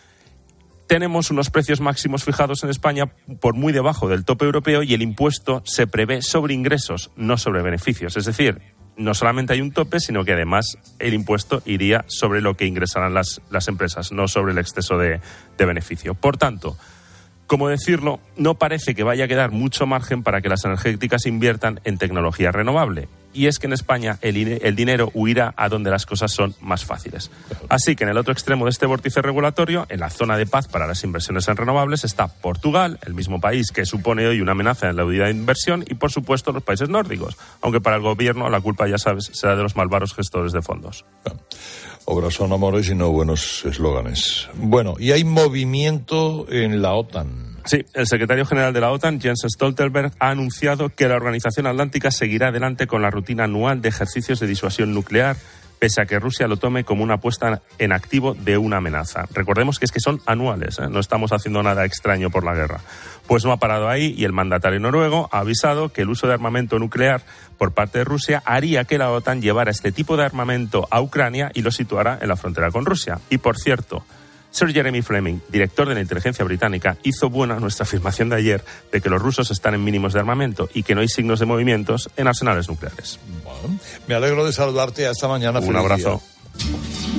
Speaker 4: tenemos unos precios máximos fijados en España por muy debajo del tope europeo y el impuesto se prevé sobre ingresos, no sobre beneficios. Es decir, no solamente hay un tope, sino que además el impuesto iría sobre lo que ingresarán las, las empresas, no sobre el exceso de, de beneficio. Por tanto, como decirlo, no parece que vaya a quedar mucho margen para que las energéticas inviertan en tecnología renovable. Y es que en España el, el dinero huirá a donde las cosas son más fáciles. Así que en el otro extremo de este vórtice regulatorio, en la zona de paz para las inversiones en renovables, está Portugal, el mismo país que supone hoy una amenaza en la unidad de inversión, y por supuesto los países nórdicos, aunque para el gobierno la culpa, ya sabes, será de los malvados gestores de fondos.
Speaker 3: Obras son amores y no buenos eslóganes. Bueno, y hay movimiento en la OTAN.
Speaker 4: Sí, el secretario general de la OTAN, Jens Stoltenberg, ha anunciado que la Organización Atlántica seguirá adelante con la rutina anual de ejercicios de disuasión nuclear, pese a que Rusia lo tome como una puesta en activo de una amenaza. Recordemos que es que son anuales, ¿eh? No estamos haciendo nada extraño por la guerra. Pues no ha parado ahí y el mandatario noruego ha avisado que el uso de armamento nuclear por parte de Rusia haría que la OTAN llevara este tipo de armamento a Ucrania y lo situara en la frontera con Rusia. Y por cierto, Sir Jeremy Fleming, director de la inteligencia británica, hizo buena nuestra afirmación de ayer de que los rusos están en mínimos de armamento y que no hay signos de movimientos en arsenales nucleares.
Speaker 3: Bueno, me alegro de saludarte. Hasta mañana.
Speaker 4: Un abrazo. Día.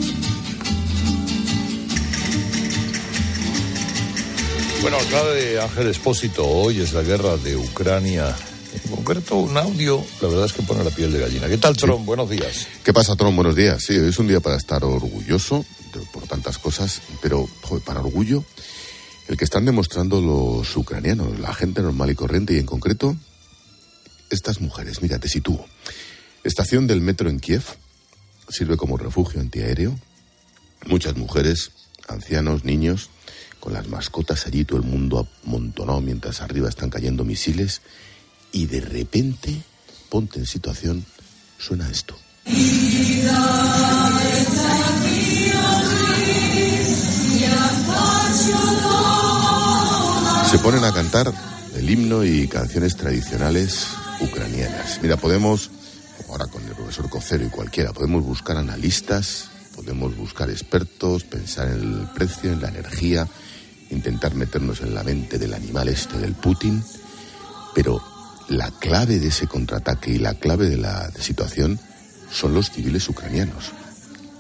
Speaker 3: Bueno, clave Ángel Expósito, hoy es la guerra de Ucrania. En concreto, un audio, la verdad es que pone la piel de gallina. ¿Qué tal, Tron? Sí. Buenos días.
Speaker 17: ¿Qué pasa, Tron? Buenos días. Sí, hoy es un día para estar orgulloso de, por tantas cosas, pero, joder, para orgullo, el que están demostrando los ucranianos, la gente normal y corriente, y en concreto, estas mujeres. Mira, te sitúo. Estación del metro en Kiev, sirve como refugio antiaéreo. Muchas mujeres, ancianos, niños, con las mascotas allí, todo el mundo amontonado mientras arriba están cayendo misiles. Y de repente, ponte en situación, suena esto. Se ponen a cantar el himno y canciones tradicionales ucranianas. Mira, podemos, ahora con el profesor Cocero y cualquiera, podemos buscar analistas, podemos buscar expertos, pensar en el precio, en la energía, intentar meternos en la mente del animal este del Putin, pero la clave de ese contraataque y la clave de la de situación son los civiles ucranianos,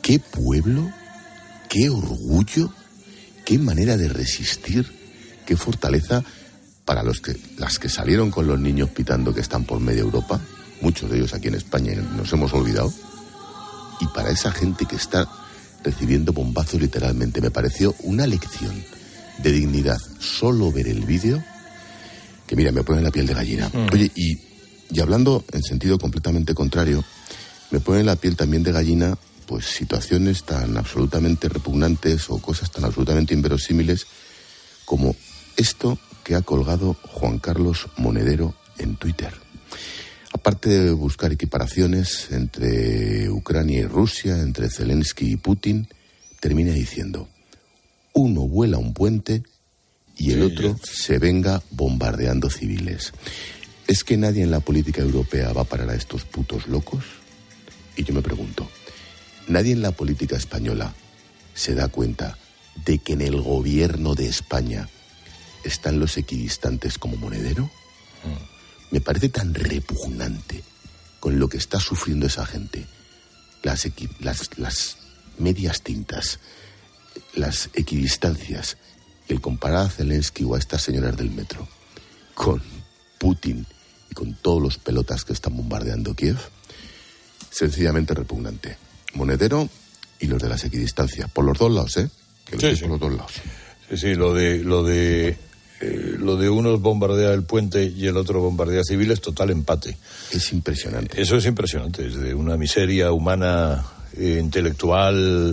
Speaker 17: qué pueblo, qué orgullo, qué manera de resistir, qué fortaleza para los que, las que salieron con los niños pitando que están por media Europa, muchos de ellos aquí en España y nos hemos olvidado, y para esa gente que está recibiendo bombazos literalmente. Me pareció una lección de dignidad solo ver el vídeo, que mira, me pone la piel de gallina. Mm. Oye, y, y hablando en sentido completamente contrario, me pone la piel también de gallina pues situaciones tan absolutamente repugnantes o cosas tan absolutamente inverosímiles como esto que ha colgado Juan Carlos Monedero en Twitter. Aparte de buscar equiparaciones entre Ucrania y Rusia, entre Zelensky y Putin, termina diciendo: uno vuela un puente y el sí, otro yo... se venga bombardeando civiles. ¿Es que nadie en la política europea va a parar a estos putos locos? Y yo me pregunto, ¿nadie en la política española se da cuenta de que en el gobierno de España están los equidistantes como Monedero? Mm. Me parece tan repugnante con lo que está sufriendo esa gente. Las, equi- las, las medias tintas, las equidistancias, el comparar a Zelensky o a estas señoras del metro con Putin y con todos los pelotas que están bombardeando Kiev, sencillamente repugnante. Monedero y los de las equidistancias, por los dos lados, ¿eh? Que los
Speaker 3: sí, sí.
Speaker 17: por los dos lados.
Speaker 3: Sí, sí, lo de... Lo de... Eh, lo de unos bombardea el puente y el otro bombardea civiles, total empate.
Speaker 17: Es impresionante.
Speaker 3: Eso es impresionante, es de una miseria humana, eh, intelectual,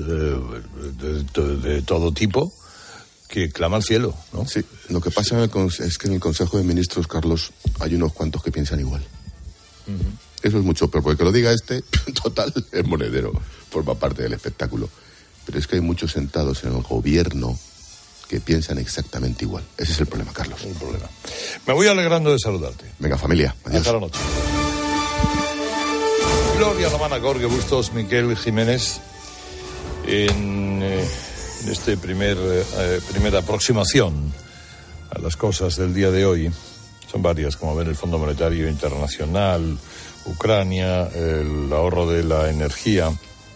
Speaker 3: eh, de, de, de todo tipo, que clama al cielo, ¿no?
Speaker 17: Sí, lo que pasa en el, es que en el Consejo de Ministros, Carlos, hay unos cuantos que piensan igual. Uh-huh. Eso es mucho, pero porque lo diga este, total, es Monedero, forma parte del espectáculo. Pero es que hay muchos sentados en el gobierno que piensan exactamente igual. Ese es el problema, Carlos.
Speaker 3: El problema. Me voy alegrando de saludarte.
Speaker 17: Venga, familia. Adiós.
Speaker 3: Hasta la noche. Gloria Romana, Jorge Bustos, Miquel Jiménez, en eh, este primer eh, primera aproximación a las cosas del día de hoy. Son varias, como ven, el Fondo Monetario Internacional, Ucrania, el ahorro de la energía,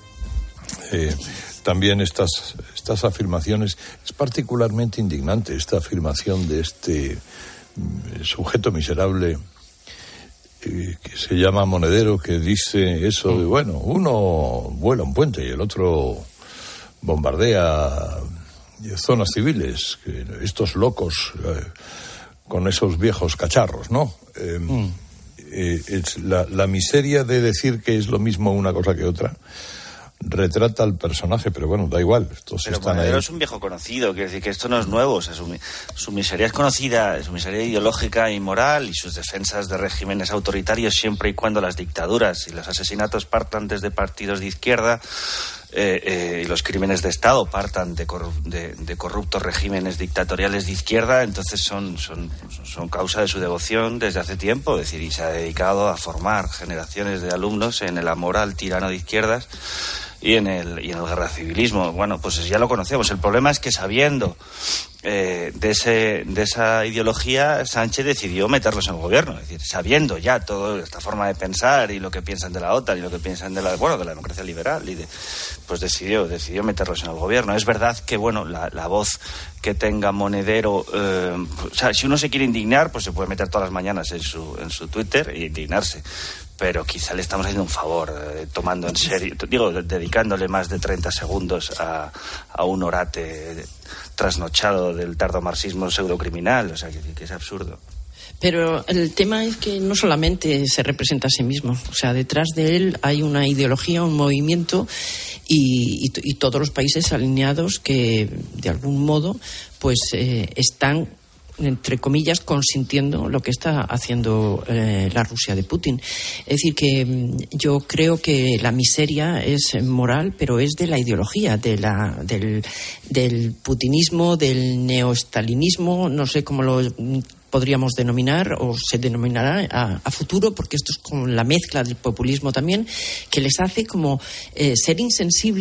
Speaker 3: eh, también estas, estas afirmaciones. Es particularmente indignante esta afirmación de este sujeto miserable eh, que se llama Monedero, que dice eso de, bueno, uno vuela un puente y el otro bombardea zonas civiles, que estos locos eh, con esos viejos cacharros, ¿no? Eh, mm. eh, es la, la miseria de decir que es lo mismo una cosa que otra retrata al personaje, pero bueno, da igual. Estos
Speaker 5: pero
Speaker 3: están
Speaker 5: Monedero
Speaker 3: ahí.
Speaker 5: Es un viejo conocido, quiere decir que esto no es nuevo, o sea, su, su miseria es conocida, su miseria ideológica y moral, y sus defensas de regímenes autoritarios siempre y cuando las dictaduras y los asesinatos partan desde partidos de izquierda, eh, eh, y los crímenes de Estado partan de, corru- de, de corruptos regímenes dictatoriales de izquierda, entonces son, son, son causa de su devoción desde hace tiempo, es decir, y se ha dedicado a formar generaciones de alumnos en el amor al tirano de izquierdas y en el y en el guerracivilismo. Bueno, pues ya lo conocemos. El problema es que sabiendo eh, de ese de esa ideología, Sánchez decidió meterlos en el gobierno. Es decir, sabiendo ya toda esta forma de pensar y lo que piensan de la OTAN y lo que piensan de la bueno de la democracia liberal, y de, pues decidió decidió meterlos en el gobierno. Es verdad que bueno la, la voz que tenga Monedero, eh, o sea, si uno se quiere indignar, pues se puede meter todas las mañanas en su en su Twitter e indignarse. Pero quizá le estamos haciendo un favor, eh, tomando en serio, digo, dedicándole más de treinta segundos a, a un orate trasnochado del tardomarxismo pseudocriminal, o sea, que, que es absurdo.
Speaker 7: Pero el tema es que no solamente se representa a sí mismo, o sea, detrás de él hay una ideología, un movimiento y, y, y todos los países alineados que, de algún modo, pues eh, están, entre comillas, consintiendo lo que está haciendo eh, la Rusia de Putin. Es decir, que yo creo que la miseria es moral, pero es de la ideología, de la, del, del putinismo, del neostalinismo, no sé cómo lo podríamos denominar o se denominará a, a futuro, porque esto es como la mezcla del populismo también, que les hace como eh, ser insensibles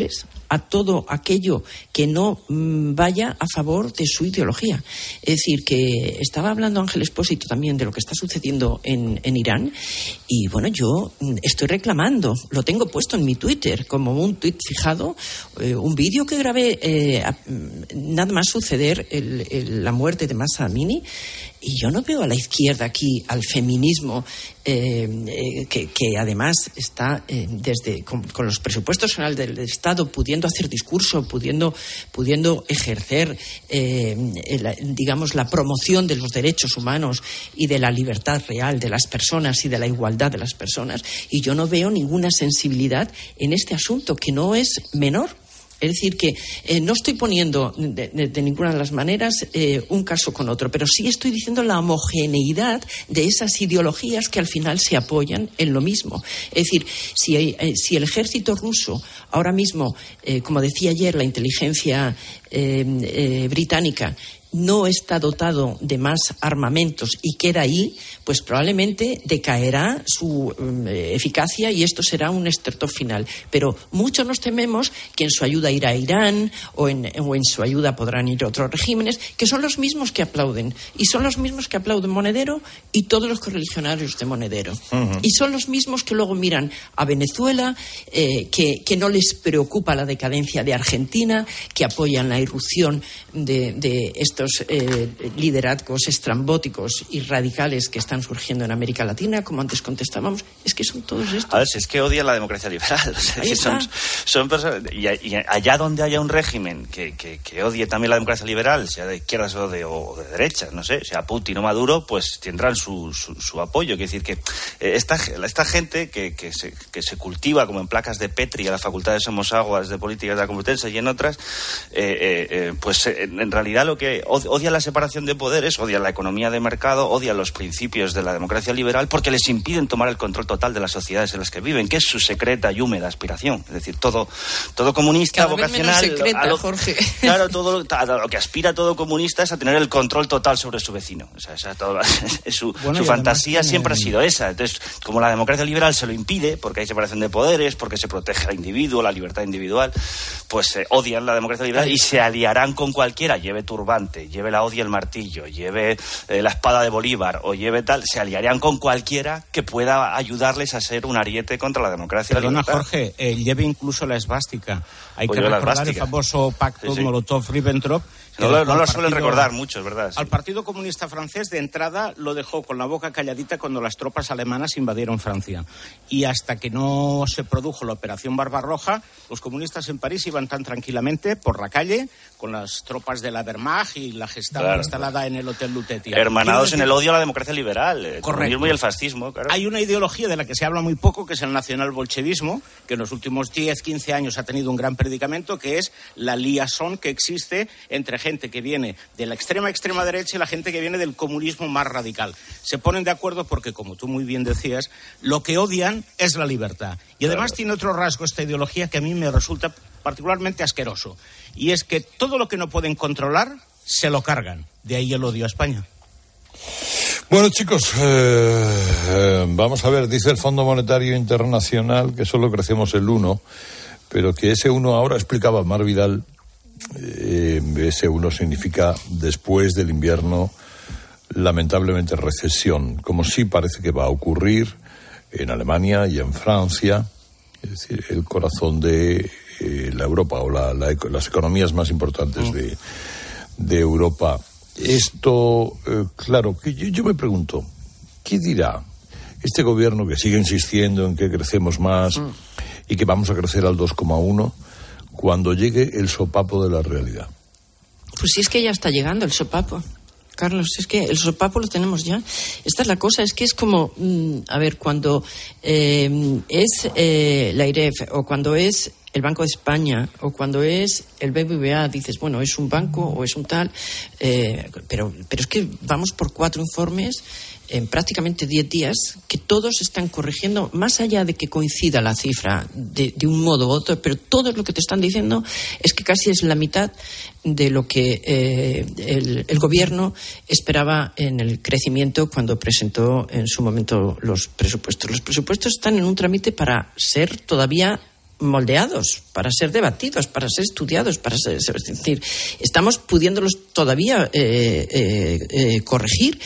Speaker 7: a todo aquello que no mm, vaya a favor de su ideología. Es decir, que estaba hablando Ángel Expósito también de lo que está sucediendo en, en Irán, y bueno, yo estoy reclamando, lo tengo puesto en mi Twitter como un tuit fijado, eh, un vídeo que grabé eh, a, nada más suceder el, el, la muerte de Mahsa Amini, y yo no veo a la izquierda aquí, al feminismo, eh, eh, que, que además está eh, desde con, con los presupuestos generales del Estado pudiendo hacer discurso, pudiendo, pudiendo ejercer, eh, el, digamos, la promoción de los derechos humanos y de la libertad real de las personas y de la igualdad de las personas. Y yo no veo ninguna sensibilidad en este asunto, que no es menor. Es decir, que eh, no estoy poniendo de, de, de ninguna de las maneras eh, un caso con otro, pero sí estoy diciendo la homogeneidad de esas ideologías que al final se apoyan en lo mismo. Es decir, si, eh, si el ejército ruso ahora mismo, eh, como decía ayer la inteligencia eh, eh, británica, no está dotado de más armamentos y queda ahí, pues probablemente decaerá su eh, eficacia y esto será un estertor final. Pero mucho nos tememos que en su ayuda irá Irán o en, o en su ayuda podrán ir otros regímenes, que son los mismos que aplauden. Y son los mismos que aplauden Monedero y todos los correligionarios de Monedero. Uh-huh. Y son los mismos que luego miran a Venezuela, eh, que, que no les preocupa la decadencia de Argentina, que apoyan la irrupción de, de estos Eh, liderazgos estrambóticos y radicales que están surgiendo en América Latina, como antes contestábamos. Es que son todos estos.
Speaker 5: A ver, si es que odian la democracia liberal. O sea, que son, son personas, y, y allá donde haya un régimen que, que, que odie también la democracia liberal, sea de izquierdas o de, o de derechas, no sé, sea Putin o Maduro, pues tendrán su, su, su apoyo. Quiere decir que eh, esta, esta gente que, que, se, que se cultiva como en placas de Petri a la Facultad de Somos Aguas de Políticas de la Complutense y en otras, eh, eh, eh, pues eh, en realidad lo que odian la separación de poderes, odian la economía de mercado, odian los principios de la democracia liberal porque les impiden tomar el control total de las sociedades en las que viven, que es su secreta y húmeda aspiración. Es decir, todo, todo comunista
Speaker 7: Cada
Speaker 5: vocacional...
Speaker 7: Vez menos secreta,
Speaker 5: a lo,
Speaker 7: Jorge.
Speaker 5: Claro, todo a lo que aspira todo comunista es a tener el control total sobre su vecino. O sea, esa, todo, es su, bueno, su fantasía tiene... siempre ha sido esa. Entonces, como la democracia liberal se lo impide, porque hay separación de poderes, porque se protege al individuo, la libertad individual, pues eh, odian la democracia liberal y se aliarán con cualquiera, lleve turbante, lleve la hoz y el martillo, lleve eh, la espada de Bolívar o lleve tal, se aliarían con cualquiera que pueda ayudarles a ser un ariete contra la democracia.
Speaker 8: Perdona,
Speaker 5: y la libertad.
Speaker 8: Jorge, eh, lleve incluso la esvástica. Hay
Speaker 5: pues
Speaker 8: que recordar el famoso pacto sí, sí. Molotov-Ribbentrop.
Speaker 5: No, lo, no lo suelen recordar mucho, es verdad. Sí.
Speaker 8: Al Partido Comunista Francés, de entrada, lo dejó con la boca calladita cuando las tropas alemanas invadieron Francia. Y hasta que no se produjo la Operación Barbarroja, los comunistas en París iban tan tranquilamente por la calle con las tropas de la Wehrmacht y la Gestapo claro, instalada claro. en el Hotel Lutetia.
Speaker 5: Hermanados decir... en el odio a la democracia liberal, el
Speaker 8: Correcto.
Speaker 5: comunismo y el fascismo. Claro.
Speaker 8: Hay una ideología de la que se habla muy poco, que es el nacional-bolchevismo, que en los últimos diez, quince años ha tenido un gran predicamento, que es la liaison que existe entre gente que viene de la extrema extrema derecha y la gente que viene del comunismo más radical. Se ponen de acuerdo porque, como tú muy bien decías, lo que odian es la libertad. Y además claro. tiene otro rasgo esta ideología que a mí me resulta particularmente asqueroso, y es que todo lo que no pueden controlar se lo cargan. De ahí el odio a España.
Speaker 3: Bueno, chicos, eh, eh, vamos a ver, dice el Fondo Monetario Internacional que solo crecemos el uno, pero que ese uno ahora, explicaba Mar Vidal, eh, ese uno significa después del invierno, lamentablemente, recesión, como sí parece que va a ocurrir en Alemania y en Francia, es decir, el corazón de eh, la Europa o la, la, las economías más importantes de, de Europa. Esto, eh, claro, que yo, yo me pregunto, ¿qué dirá este gobierno que sigue insistiendo en que crecemos más mm. y que vamos a crecer al dos coma uno cuando llegue el sopapo de la realidad?
Speaker 7: Pues sí, es que ya está llegando el sopapo, Carlos, es que el sopapo lo tenemos ya. Esta es la cosa, es que es como, mmm, a ver, cuando eh, es eh, la I R E F o cuando es el Banco de España o cuando es el B B V A, dices, bueno, es un banco o es un tal, eh, pero, pero es que vamos por cuatro informes en prácticamente diez días que todos están corrigiendo, más allá de que coincida la cifra de, de un modo u otro, pero todo lo que te están diciendo es que casi es la mitad de lo que eh, el, el gobierno esperaba en el crecimiento cuando presentó en su momento los presupuestos. Los presupuestos están en un trámite para ser todavía moldeados, para ser debatidos, para ser estudiados, para ser, es decir, estamos pudiéndolos todavía eh, eh, eh, corregir,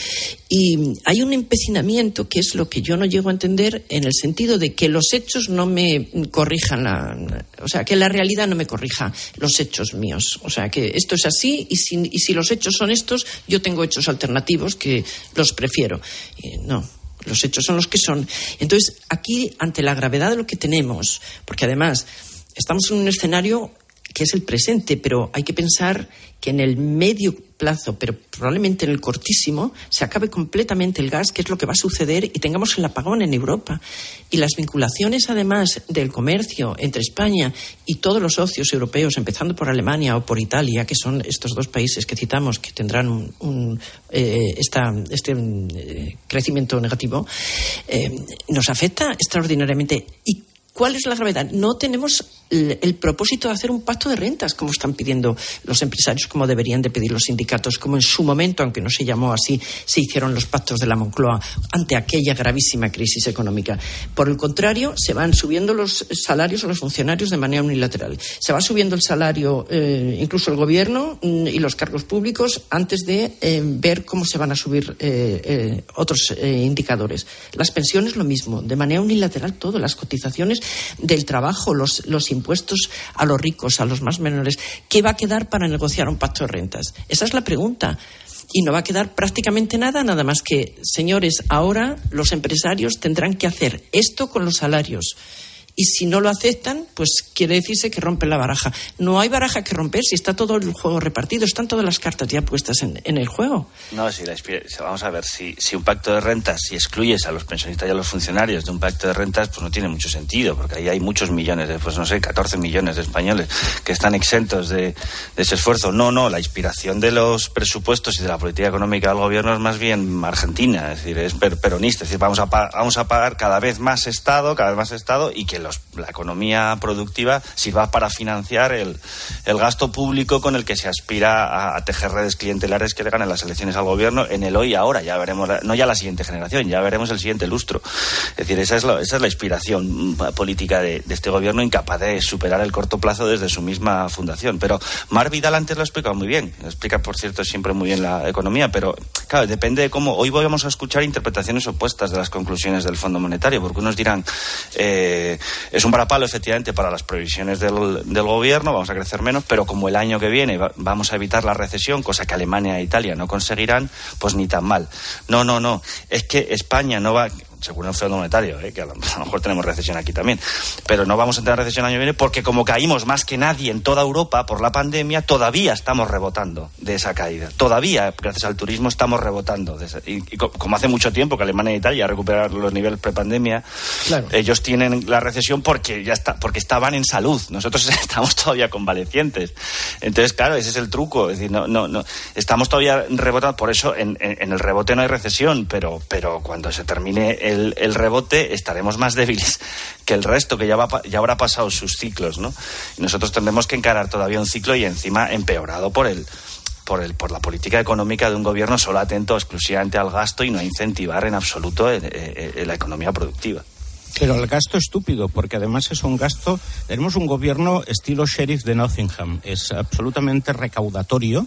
Speaker 7: y hay un empecinamiento que es lo que yo no llego a entender, en el sentido de que los hechos no me corrijan la, o sea, que la realidad no me corrija los hechos míos, o sea, que esto es así, y si, y si los hechos son estos, yo tengo hechos alternativos que los prefiero. Y no. Los hechos son los que son. Entonces, aquí, ante la gravedad de lo que tenemos, porque además estamos en un escenario que es el presente, pero hay que pensar que en el medio plazo, pero probablemente en el cortísimo, se acabe completamente el gas, que es lo que va a suceder, y tengamos el apagón en Europa. Y las vinculaciones, además, del comercio entre España y todos los socios europeos, empezando por Alemania o por Italia, que son estos dos países que citamos, que tendrán un, un, eh, esta, este eh, crecimiento negativo, eh, nos afecta extraordinariamente. ¿Y cuál es la gravedad? No tenemos el, el propósito de hacer un pacto de rentas, como están pidiendo los empresarios, como deberían de pedir los sindicatos, como en su momento, aunque no se llamó así, se hicieron los pactos de la Moncloa ante aquella gravísima crisis económica. Por el contrario, se van subiendo los salarios a los funcionarios de manera unilateral. Se va subiendo el salario, eh, incluso el gobierno y los cargos públicos, antes de eh, ver cómo se van a subir eh, eh, otros eh, indicadores. Las pensiones, lo mismo, de manera unilateral todo, las cotizaciones del trabajo, los, los impuestos a los ricos, a los más menores. ¿Qué va a quedar para negociar un pacto de rentas? Esa es la pregunta. Y no va a quedar prácticamente nada, nada más que, señores, ahora los empresarios tendrán que hacer esto con los salarios. Y si no lo aceptan, pues quiere decirse que rompen la baraja. No hay baraja que romper si está todo el juego repartido, están todas las cartas ya puestas en, en el juego.
Speaker 5: No, si la, vamos a ver, si, si un pacto de rentas, si excluyes a los pensionistas y a los funcionarios de un pacto de rentas, pues no tiene mucho sentido, porque ahí hay muchos millones, de, pues no sé, catorce millones de españoles que están exentos de, de ese esfuerzo. No, no, la inspiración de los presupuestos y de la política económica del gobierno es más bien argentina, es decir, es peronista, es decir, vamos a, vamos a pagar cada vez más Estado, cada vez más Estado, y que los la economía productiva sirva para financiar el, el gasto público con el que se aspira a, a tejer redes clientelares que le ganen las elecciones al gobierno en el hoy y ahora. Ya veremos, no ya la siguiente generación, ya veremos el siguiente lustro. Es decir, esa es, lo, esa es la inspiración política de, de este gobierno, incapaz de superar el corto plazo desde su misma fundación. Pero Mar Vidal antes lo ha explicado muy bien. Lo explica, por cierto, siempre muy bien la economía, pero claro, depende de cómo. Hoy vamos a escuchar interpretaciones opuestas de las conclusiones del Fondo Monetario, porque unos dirán eh, es un varapalo, efectivamente, para las previsiones del, del gobierno, vamos a crecer menos, pero como el año que viene va, vamos a evitar la recesión, cosa que Alemania e Italia no conseguirán, pues ni tan mal. No, no, no, es que España no va, según el Fondo Monetario, ¿eh? que a lo, a lo mejor tenemos recesión aquí también, pero no vamos a entrar en recesión el año que viene porque como caímos más que nadie en toda Europa por la pandemia, todavía estamos rebotando de esa caída. Todavía, gracias al turismo, estamos rebotando. De esa, y, y como hace mucho tiempo que Alemania e Italia recuperaron los niveles prepandemia, claro, ellos tienen la recesión porque ya está, porque estaban en salud. Nosotros estamos todavía convalecientes. Entonces, claro, ese es el truco. Es decir, no, no, no, estamos todavía rebotando. Por eso en, en, en el rebote no hay recesión, pero, pero cuando se termine el El, el rebote estaremos más débiles que el resto, que ya, va, ya habrá pasado sus ciclos, ¿no? Y nosotros tendremos que encarar todavía un ciclo y encima empeorado por el, por el, por la política económica de un gobierno solo atento exclusivamente al gasto y no a incentivar en absoluto el, el, el, la economía productiva.
Speaker 8: Pero el gasto estúpido, porque además es un gasto. Tenemos un gobierno estilo sheriff de Nottingham, es absolutamente recaudatorio.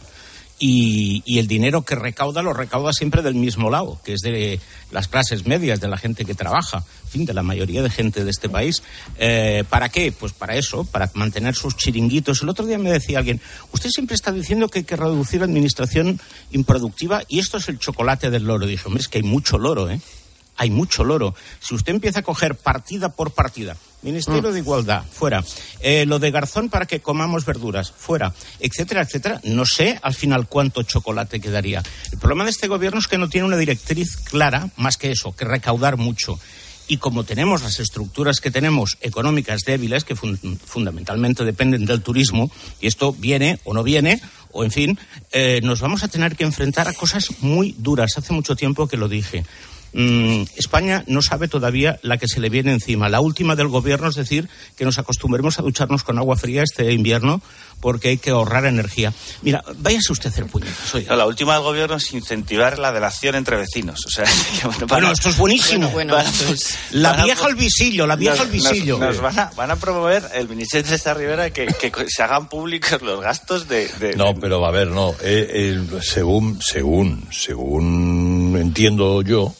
Speaker 8: Y, y el dinero que recauda lo recauda siempre del mismo lado, que es de las clases medias, de la gente que trabaja, en fin, de la mayoría de gente de este país. Eh, ¿Para qué? Pues para eso, para mantener sus chiringuitos. El otro día me decía alguien, usted siempre está diciendo que hay que reducir la administración improductiva y esto es el chocolate del loro. Dije, hombre, es que hay mucho loro, ¿eh? Hay mucho loro. Si usted empieza a coger partida por partida, Ministerio de Igualdad, fuera. Eh, lo de Garzón para que comamos verduras, fuera. Etcétera, etcétera. No sé al final cuánto chocolate quedaría. El problema de este gobierno es que no tiene una directriz clara, más que eso, que recaudar mucho. Y como tenemos las estructuras que tenemos, económicas débiles, que fun- fundamentalmente dependen del turismo, y esto viene o no viene, o en fin, eh, nos vamos a tener que enfrentar a cosas muy duras. Hace mucho tiempo que lo dije. mmm, España no sabe todavía la que se le viene encima. La última del gobierno es decir que nos acostumbremos a ducharnos con agua fría este invierno porque hay que ahorrar energía. Mira, váyase usted el puñetazo.
Speaker 5: No, la última del gobierno es incentivar la delación entre vecinos. O sea, que, bueno,
Speaker 8: bueno, esto es buenísimo.
Speaker 5: Bueno, bueno,
Speaker 8: esto es... La vieja al visillo, la vieja
Speaker 5: nos,
Speaker 8: al visillo.
Speaker 5: Nos, nos van, a, van a promover el Ministerio de esta Rivera que, que se hagan públicos los gastos de... de
Speaker 3: no, pero a ver, no. Eh, eh, según, según, según entiendo yo,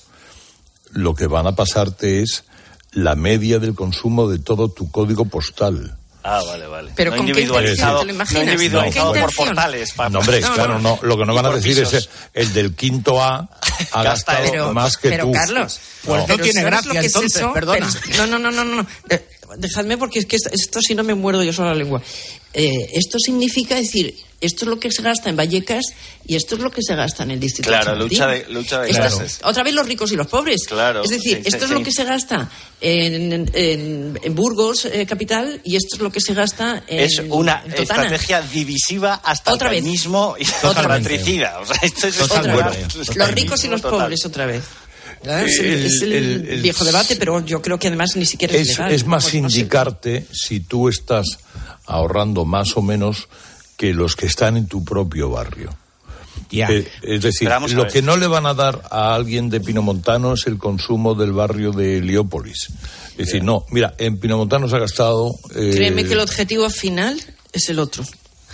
Speaker 3: lo que van a pasarte es la media del consumo de todo tu código postal.
Speaker 5: Ah, vale, vale.
Speaker 7: Pero
Speaker 5: no
Speaker 7: ¿con
Speaker 5: individualizado,
Speaker 7: qué intención?
Speaker 5: no individualizado
Speaker 3: no,
Speaker 5: por portales. Para...
Speaker 3: No, hombre,
Speaker 5: no,
Speaker 3: claro, no. Lo que no van a decir pisos. es el del quinto A ha gastado
Speaker 7: pero,
Speaker 3: más que
Speaker 7: pero,
Speaker 3: tú.
Speaker 7: Pero, Carlos,
Speaker 3: no,
Speaker 8: no tiene gracia,
Speaker 7: lo que
Speaker 8: entonces,
Speaker 7: es eso?
Speaker 8: perdona.
Speaker 7: Pero, no, no, no, no, no. Eh, dejadme porque es que esto, esto si no me muerdo yo sola la lengua. Eh, esto significa decir, esto es lo que se gasta en Vallecas y esto es lo que se gasta en el distrito.
Speaker 5: Claro, lucha de, lucha de clases.
Speaker 7: Otra vez los ricos y los pobres.
Speaker 5: Claro.
Speaker 7: Es decir,
Speaker 5: sí,
Speaker 7: esto
Speaker 5: sí,
Speaker 7: es
Speaker 5: sí.
Speaker 7: lo que se gasta en, en, en Burgos, eh, capital, y esto es lo que se gasta en
Speaker 5: Es una
Speaker 7: en Totana.
Speaker 5: estrategia divisiva hasta
Speaker 7: otra
Speaker 5: el
Speaker 7: vez.
Speaker 5: mismo y fratricida. O sea, esto es
Speaker 7: otra
Speaker 5: bueno,
Speaker 7: vez. Los ricos y los
Speaker 5: total.
Speaker 7: pobres otra vez. Es el,
Speaker 3: El,
Speaker 7: es el,
Speaker 3: el, el,
Speaker 7: viejo debate, pero yo creo que además ni siquiera es,
Speaker 3: es
Speaker 7: legal.
Speaker 3: Es más
Speaker 7: no,
Speaker 3: indicarte
Speaker 7: no sé.
Speaker 3: si tú estás ahorrando más o menos que los que están en tu propio barrio.
Speaker 8: Yeah.
Speaker 3: Eh, es decir, lo que no le van a dar a alguien de Pinomontano es el consumo del barrio de Heliópolis. Es decir, yeah. no, mira, en Pinomontano se ha gastado... Eh...
Speaker 7: Créeme que el objetivo final es el otro.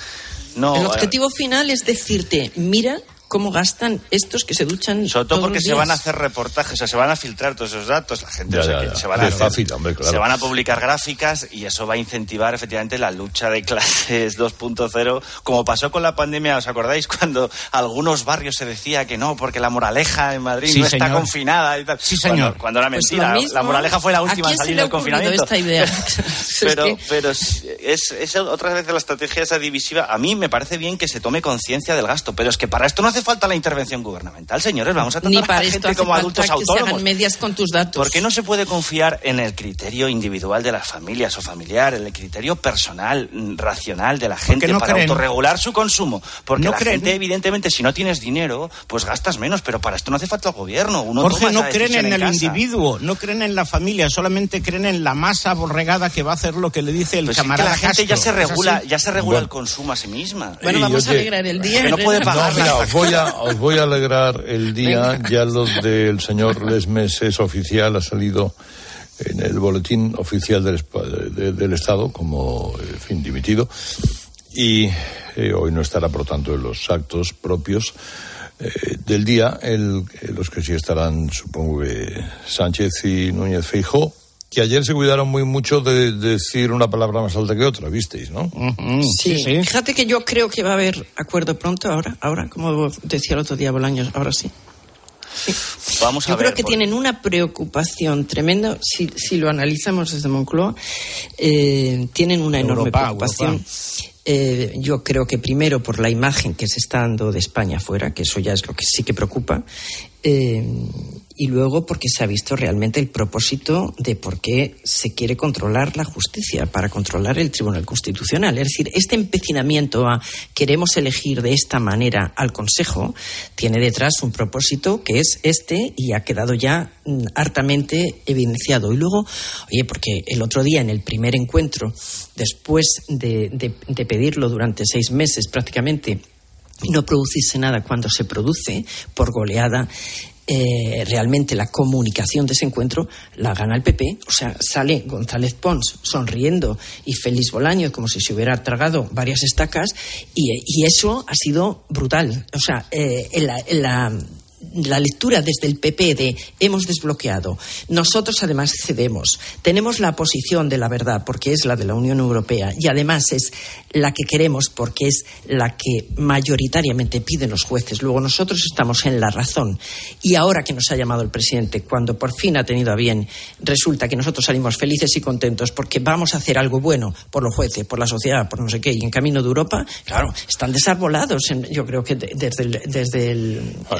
Speaker 5: No,
Speaker 7: el objetivo eh... final es decirte, mira... cómo gastan estos que se duchan
Speaker 5: sobre todo
Speaker 7: todos
Speaker 5: porque
Speaker 7: los
Speaker 5: se
Speaker 7: días.
Speaker 5: van a hacer reportajes, o sea, se van a filtrar todos esos datos, la gente
Speaker 3: ya,
Speaker 5: o sea,
Speaker 3: ya, ya.
Speaker 5: se van a
Speaker 3: es
Speaker 5: hacer,
Speaker 3: fácil, hombre, claro.
Speaker 5: se van a publicar gráficas y eso va a incentivar efectivamente la lucha de clases dos punto cero, como pasó con la pandemia. ¿Os acordáis cuando algunos barrios se decía que no, porque la Moraleja en Madrid
Speaker 8: sí,
Speaker 5: no
Speaker 8: señor.
Speaker 5: está confinada y tal?
Speaker 8: Sí, señor.
Speaker 5: Cuando, cuando era
Speaker 7: pues
Speaker 5: mentira,
Speaker 7: mismo,
Speaker 5: la Moraleja fue la última en salir del confinamiento.
Speaker 7: Esta idea?
Speaker 5: pero
Speaker 7: es que...
Speaker 5: pero es, es otra vez la estrategia esa divisiva. A mí me parece bien que se tome conciencia del gasto, pero es que para esto no hace falta la intervención gubernamental, señores. Vamos a tratar
Speaker 7: Ni para
Speaker 5: a la
Speaker 7: esto
Speaker 5: gente como adultos
Speaker 7: que
Speaker 5: autónomos.
Speaker 7: se hagan medias con tus datos.
Speaker 5: ¿Por qué no se puede confiar en el criterio individual de las familias o familiar, en el criterio personal, racional de la gente
Speaker 8: no
Speaker 5: para
Speaker 8: creen?
Speaker 5: autorregular su consumo? Porque
Speaker 8: no
Speaker 5: la
Speaker 8: creen.
Speaker 5: gente, evidentemente, si no tienes dinero, pues gastas menos, pero para esto no hace falta el gobierno. Uno
Speaker 8: Jorge,
Speaker 5: toma
Speaker 8: no
Speaker 5: esa
Speaker 8: creen en,
Speaker 5: en
Speaker 8: el
Speaker 5: casa.
Speaker 8: individuo, no creen en la familia, solamente creen en la masa borregada que va a hacer lo que le dice el
Speaker 5: pues
Speaker 8: camarada
Speaker 5: es que la gente
Speaker 8: Castro.
Speaker 5: ya se regula, ya se regula
Speaker 3: bueno.
Speaker 5: el consumo a sí misma.
Speaker 7: Bueno,
Speaker 3: y
Speaker 7: vamos
Speaker 3: yo
Speaker 7: a
Speaker 3: te...
Speaker 7: alegrar el día.
Speaker 5: Que no puede pagar.
Speaker 3: No, mira, os voy a, os voy a alegrar el día. Venga. Ya los del señor Lesmes es oficial, ha salido en el boletín oficial del, de, del Estado como, en fin, dimitido. Y eh, hoy no estará, por tanto, en los actos propios eh, del día, el, los que sí estarán, supongo que Sánchez y Núñez Feijóo, que ayer se cuidaron muy mucho de, de decir una palabra más alta que otra, ¿visteis, no?
Speaker 8: Uh-huh.
Speaker 7: Sí.
Speaker 8: sí, sí.
Speaker 7: Fíjate que yo creo que va a haber acuerdo pronto, ahora, ahora, como decía el otro día Bolaños, ahora sí. Sí.
Speaker 5: Vamos a
Speaker 7: Yo
Speaker 5: ver,
Speaker 7: creo que
Speaker 5: por...
Speaker 7: tienen una preocupación tremenda, si, si lo analizamos desde Moncloa, eh, tienen una enorme
Speaker 8: Europa,
Speaker 7: preocupación.
Speaker 8: Europa.
Speaker 7: Eh, yo creo que primero por la imagen que se está dando de España afuera, que eso ya es lo que sí que preocupa, eh, y luego porque se ha visto realmente el propósito de por qué se quiere controlar la justicia, para controlar el Tribunal Constitucional. Es decir, este empecinamiento a queremos elegir de esta manera al Consejo tiene detrás un propósito que es este y ha quedado ya mm, hartamente evidenciado. Y luego, oye, porque el otro día en el primer encuentro, después de, de, de pedirlo durante seis meses prácticamente, y no producirse nada cuando se produce por goleada, Eh, realmente la comunicación de ese encuentro la gana el P P. O sea, sale González Pons sonriendo y Félix Bolaños como si se hubiera tragado varias estacas y, y eso ha sido brutal. O sea, eh, en la, en la la lectura desde el P P de hemos desbloqueado, nosotros además cedemos, tenemos la posición de la verdad porque es la de la Unión Europea y además es la que queremos porque es la que mayoritariamente piden los jueces, luego nosotros estamos en la razón y ahora que nos ha llamado el presidente, cuando por fin ha tenido a bien, resulta que nosotros salimos felices y contentos porque vamos a hacer algo bueno por los jueces, por la sociedad, por no sé qué, y en camino de Europa, claro, están desarbolados, en, yo creo que desde el, desde el, el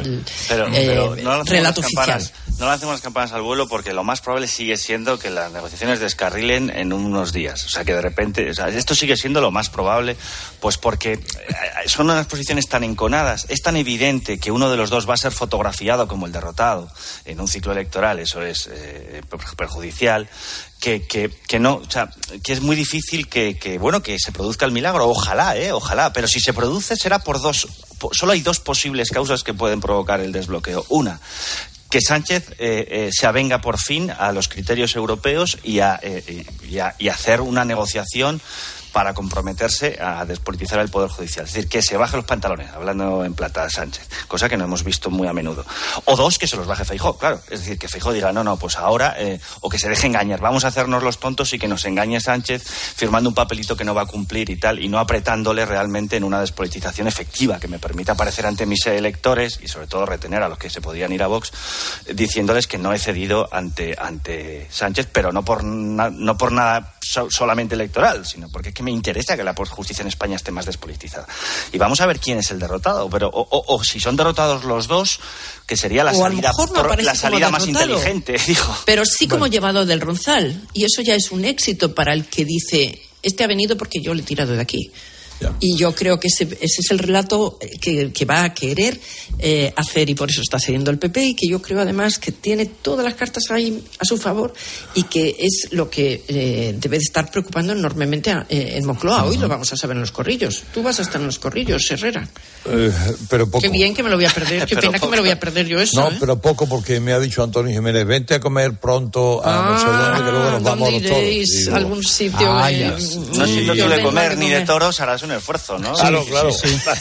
Speaker 5: pero,
Speaker 7: eh,
Speaker 5: pero no
Speaker 7: relato
Speaker 5: campanas,
Speaker 7: oficial.
Speaker 5: No lancemos las campanas al vuelo porque lo más probable sigue siendo que las negociaciones descarrilen en unos días. O sea, que de repente... O sea, esto sigue siendo lo más probable, pues porque son unas posiciones tan enconadas. Es tan evidente que uno de los dos va a ser fotografiado como el derrotado en un ciclo electoral. Eso es eh, perjudicial. Que, que, que no, o sea, que es muy difícil que, que, bueno, que se produzca el milagro. Ojalá, eh, ojalá. Pero si se produce será por dos... Por, solo hay dos posibles causas que pueden provocar el desbloqueo. Una, que Sánchez eh, eh, se avenga por fin a los criterios europeos y a, eh, y, a, y a hacer una negociación para comprometerse a despolitizar el Poder Judicial. Es decir, que se baje los pantalones, hablando en plata Sánchez, cosa que no hemos visto muy a menudo. O dos, que se los baje Feijóo, claro. Es decir, que Feijóo diga, no, no, pues ahora, eh, o que se deje engañar, vamos a hacernos los tontos y que nos engañe Sánchez firmando un papelito que no va a cumplir y tal, y no apretándole realmente en una despolitización efectiva que me permita aparecer ante mis electores y sobre todo retener a los que se podían ir a Vox, diciéndoles que no he cedido ante, ante Sánchez, pero no por, na, no por nada so, solamente electoral, sino porque es que me interesa que la justicia en España esté más despolitizada. Y vamos a ver quién es el derrotado, pero o, o, o si son derrotados los dos, que sería la
Speaker 7: o
Speaker 5: salida,
Speaker 7: no
Speaker 5: por, la salida más inteligente, digo.
Speaker 7: Pero sí como
Speaker 5: bueno.
Speaker 7: llevado del Ronzal, y eso ya es un éxito para el que dice, este ha venido porque yo le he tirado de aquí.
Speaker 3: Ya.
Speaker 7: Y yo creo que ese, ese es el relato que, que va a querer eh, hacer, y por eso está cediendo el P P, y que yo creo además que tiene todas las cartas ahí a su favor, y que es lo que eh, debe de estar preocupando enormemente a, eh, en Moncloa. Hoy uh-huh. lo vamos a saber en los corrillos. Tú vas a estar en los corrillos, Herrera.
Speaker 3: Eh, pero poco.
Speaker 7: Qué bien que me lo voy a perder. Qué pena poco. que me lo voy a perder yo eso.
Speaker 3: No,
Speaker 7: ¿eh?
Speaker 3: pero poco, porque me ha dicho Antonio Jiménez, vente a comer pronto a ah, no sé dónde, que luego nos vamos
Speaker 7: ¿dónde iréis?
Speaker 3: Todos. Digo,
Speaker 7: algún sitio
Speaker 3: ah,
Speaker 7: eh,
Speaker 5: no siendo tú de comer ni de toros, harás un esfuerzo, ¿no?
Speaker 3: Sí, claro, claro.
Speaker 6: Sí, sí.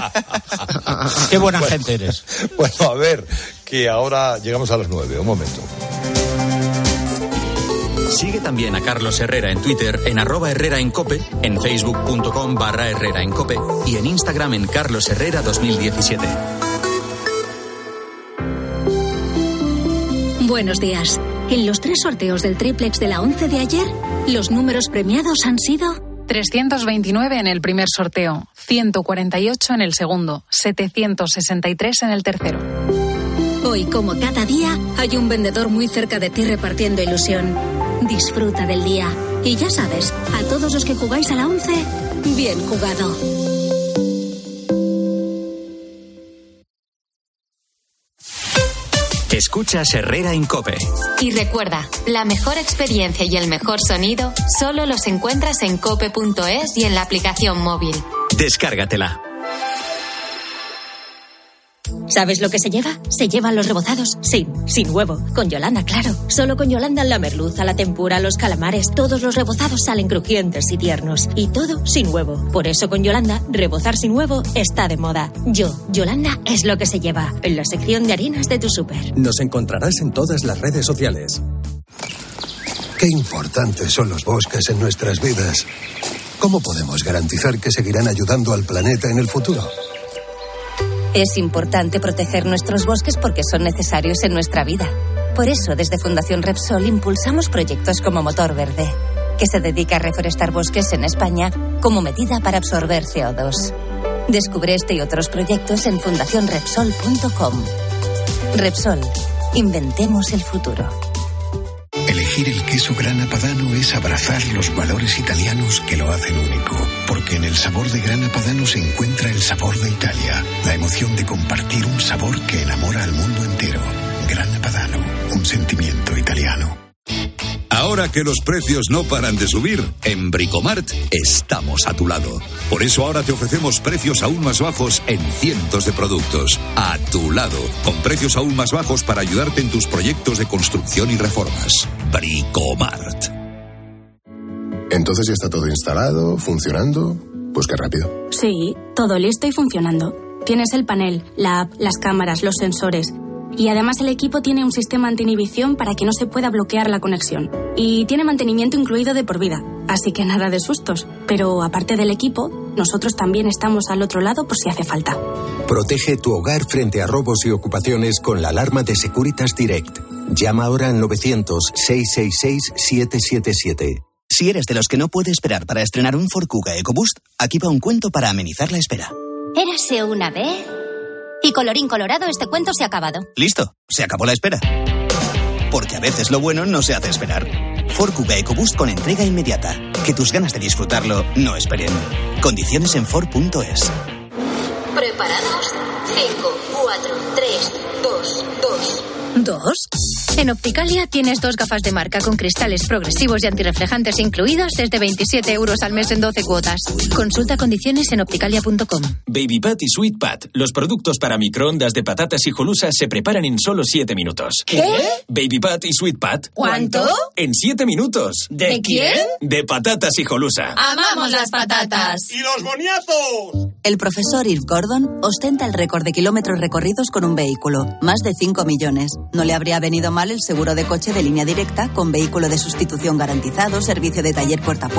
Speaker 6: Qué buena bueno, gente eres.
Speaker 3: Bueno, a ver, que ahora llegamos a las nueve. Un momento.
Speaker 1: Sigue también a Carlos Herrera en Twitter, en arroba Herrera en Cope, en facebook.com barra Herrera en Cope y en Instagram en Carlos Herrera dos mil diecisiete.
Speaker 32: Buenos días. En los tres sorteos del triplex de la once de ayer, los números premiados han sido
Speaker 9: trescientos veintinueve en el primer sorteo, ciento cuarenta y ocho en el segundo, setecientos sesenta y tres en el tercero.
Speaker 32: Hoy, como cada día, hay un vendedor muy cerca de ti repartiendo ilusión. Disfruta del día. Y ya sabes, a todos los que jugáis a la once, bien jugado.
Speaker 1: Escuchas Herrera en Cope.
Speaker 2: Y recuerda, la mejor experiencia y el mejor sonido solo los encuentras en cope punto es y en la aplicación móvil.
Speaker 1: Descárgatela.
Speaker 32: ¿Sabes lo que se lleva? Se llevan los rebozados sin, sin huevo. Con Yolanda, claro. Solo con Yolanda la merluza, la tempura, los calamares, todos los rebozados salen crujientes y tiernos. Y todo sin huevo. Por eso con Yolanda, rebozar sin huevo está de moda. Yo, Yolanda, es lo que se lleva. En la sección de harinas de tu súper.
Speaker 26: Nos encontrarás en todas las redes sociales.
Speaker 28: Qué importantes son los bosques en nuestras vidas. ¿Cómo podemos garantizar que seguirán ayudando al planeta en el futuro?
Speaker 32: Es importante proteger nuestros bosques porque son necesarios en nuestra vida. Por eso, desde Fundación Repsol impulsamos proyectos como Motor Verde, que se dedica a reforestar bosques en España como medida para absorber C O dos. Descubre este y otros proyectos en fundación repsol punto com. Repsol, inventemos el futuro.
Speaker 10: Elegir el queso Grana Padano es abrazar los valores italianos que lo hacen único, porque en el sabor de Grana Padano se encuentra el sabor de Italia, la emoción de compartir un sabor que enamora al mundo entero. Grana Padano, un sentimiento italiano.
Speaker 11: Ahora que los precios no paran de subir, en Bricomart estamos a tu lado. Por eso ahora te ofrecemos precios aún más bajos en cientos de productos. A tu lado, con precios aún más bajos para ayudarte en tus proyectos de construcción y reformas. Bricomart.
Speaker 12: Entonces ya está todo instalado, funcionando. Pues qué rápido.
Speaker 13: Sí, todo listo y funcionando. Tienes el panel, la app, las cámaras, los sensores. Y además el equipo tiene un sistema anti-inhibición para que no se pueda bloquear la conexión. Y tiene mantenimiento incluido de por vida, así que nada de sustos. Pero aparte del equipo, nosotros también estamos al otro lado por si hace falta.
Speaker 26: Protege tu hogar frente a robos y ocupaciones con la alarma de Securitas Direct. Llama ahora al novecientos, seiscientos sesenta y seis, setecientos setenta y siete.
Speaker 14: Si eres de los que no puede esperar para estrenar un Ford Kuga EcoBoost, aquí va un cuento para amenizar la espera.
Speaker 32: Érase una vez
Speaker 15: Y colorín colorado, este cuento se ha acabado.
Speaker 14: Listo, se acabó la espera. Porque a veces lo bueno no se hace esperar. Ford Kuga EcoBoost con entrega inmediata. Que tus ganas de disfrutarlo no esperen. Condiciones en Ford punto es.
Speaker 32: ¿Preparados? cinco, cuatro, tres, dos, dos. ¿Dos? En Opticalia tienes dos gafas de marca con cristales progresivos y antirreflejantes incluidos desde veintisiete euros al mes en doce cuotas. Consulta condiciones en opticalia punto com.
Speaker 16: Baby Pat y Sweet Pat, los productos para microondas de patatas hijolusa se preparan en solo siete minutos.
Speaker 32: ¿Qué?
Speaker 16: Baby Pat y Sweet Pat.
Speaker 32: ¿Cuánto?
Speaker 16: En siete minutos.
Speaker 32: ¿De quién?
Speaker 16: De patatas hijolusa.
Speaker 32: ¡Amamos las patatas!
Speaker 16: ¡Y los boniatos!
Speaker 18: El profesor Irv Gordon ostenta el récord de kilómetros recorridos con un vehículo, más de cinco millones. No le habría venido mal el seguro de coche de Línea Directa, con vehículo de sustitución garantizado, servicio de taller puerta a puerta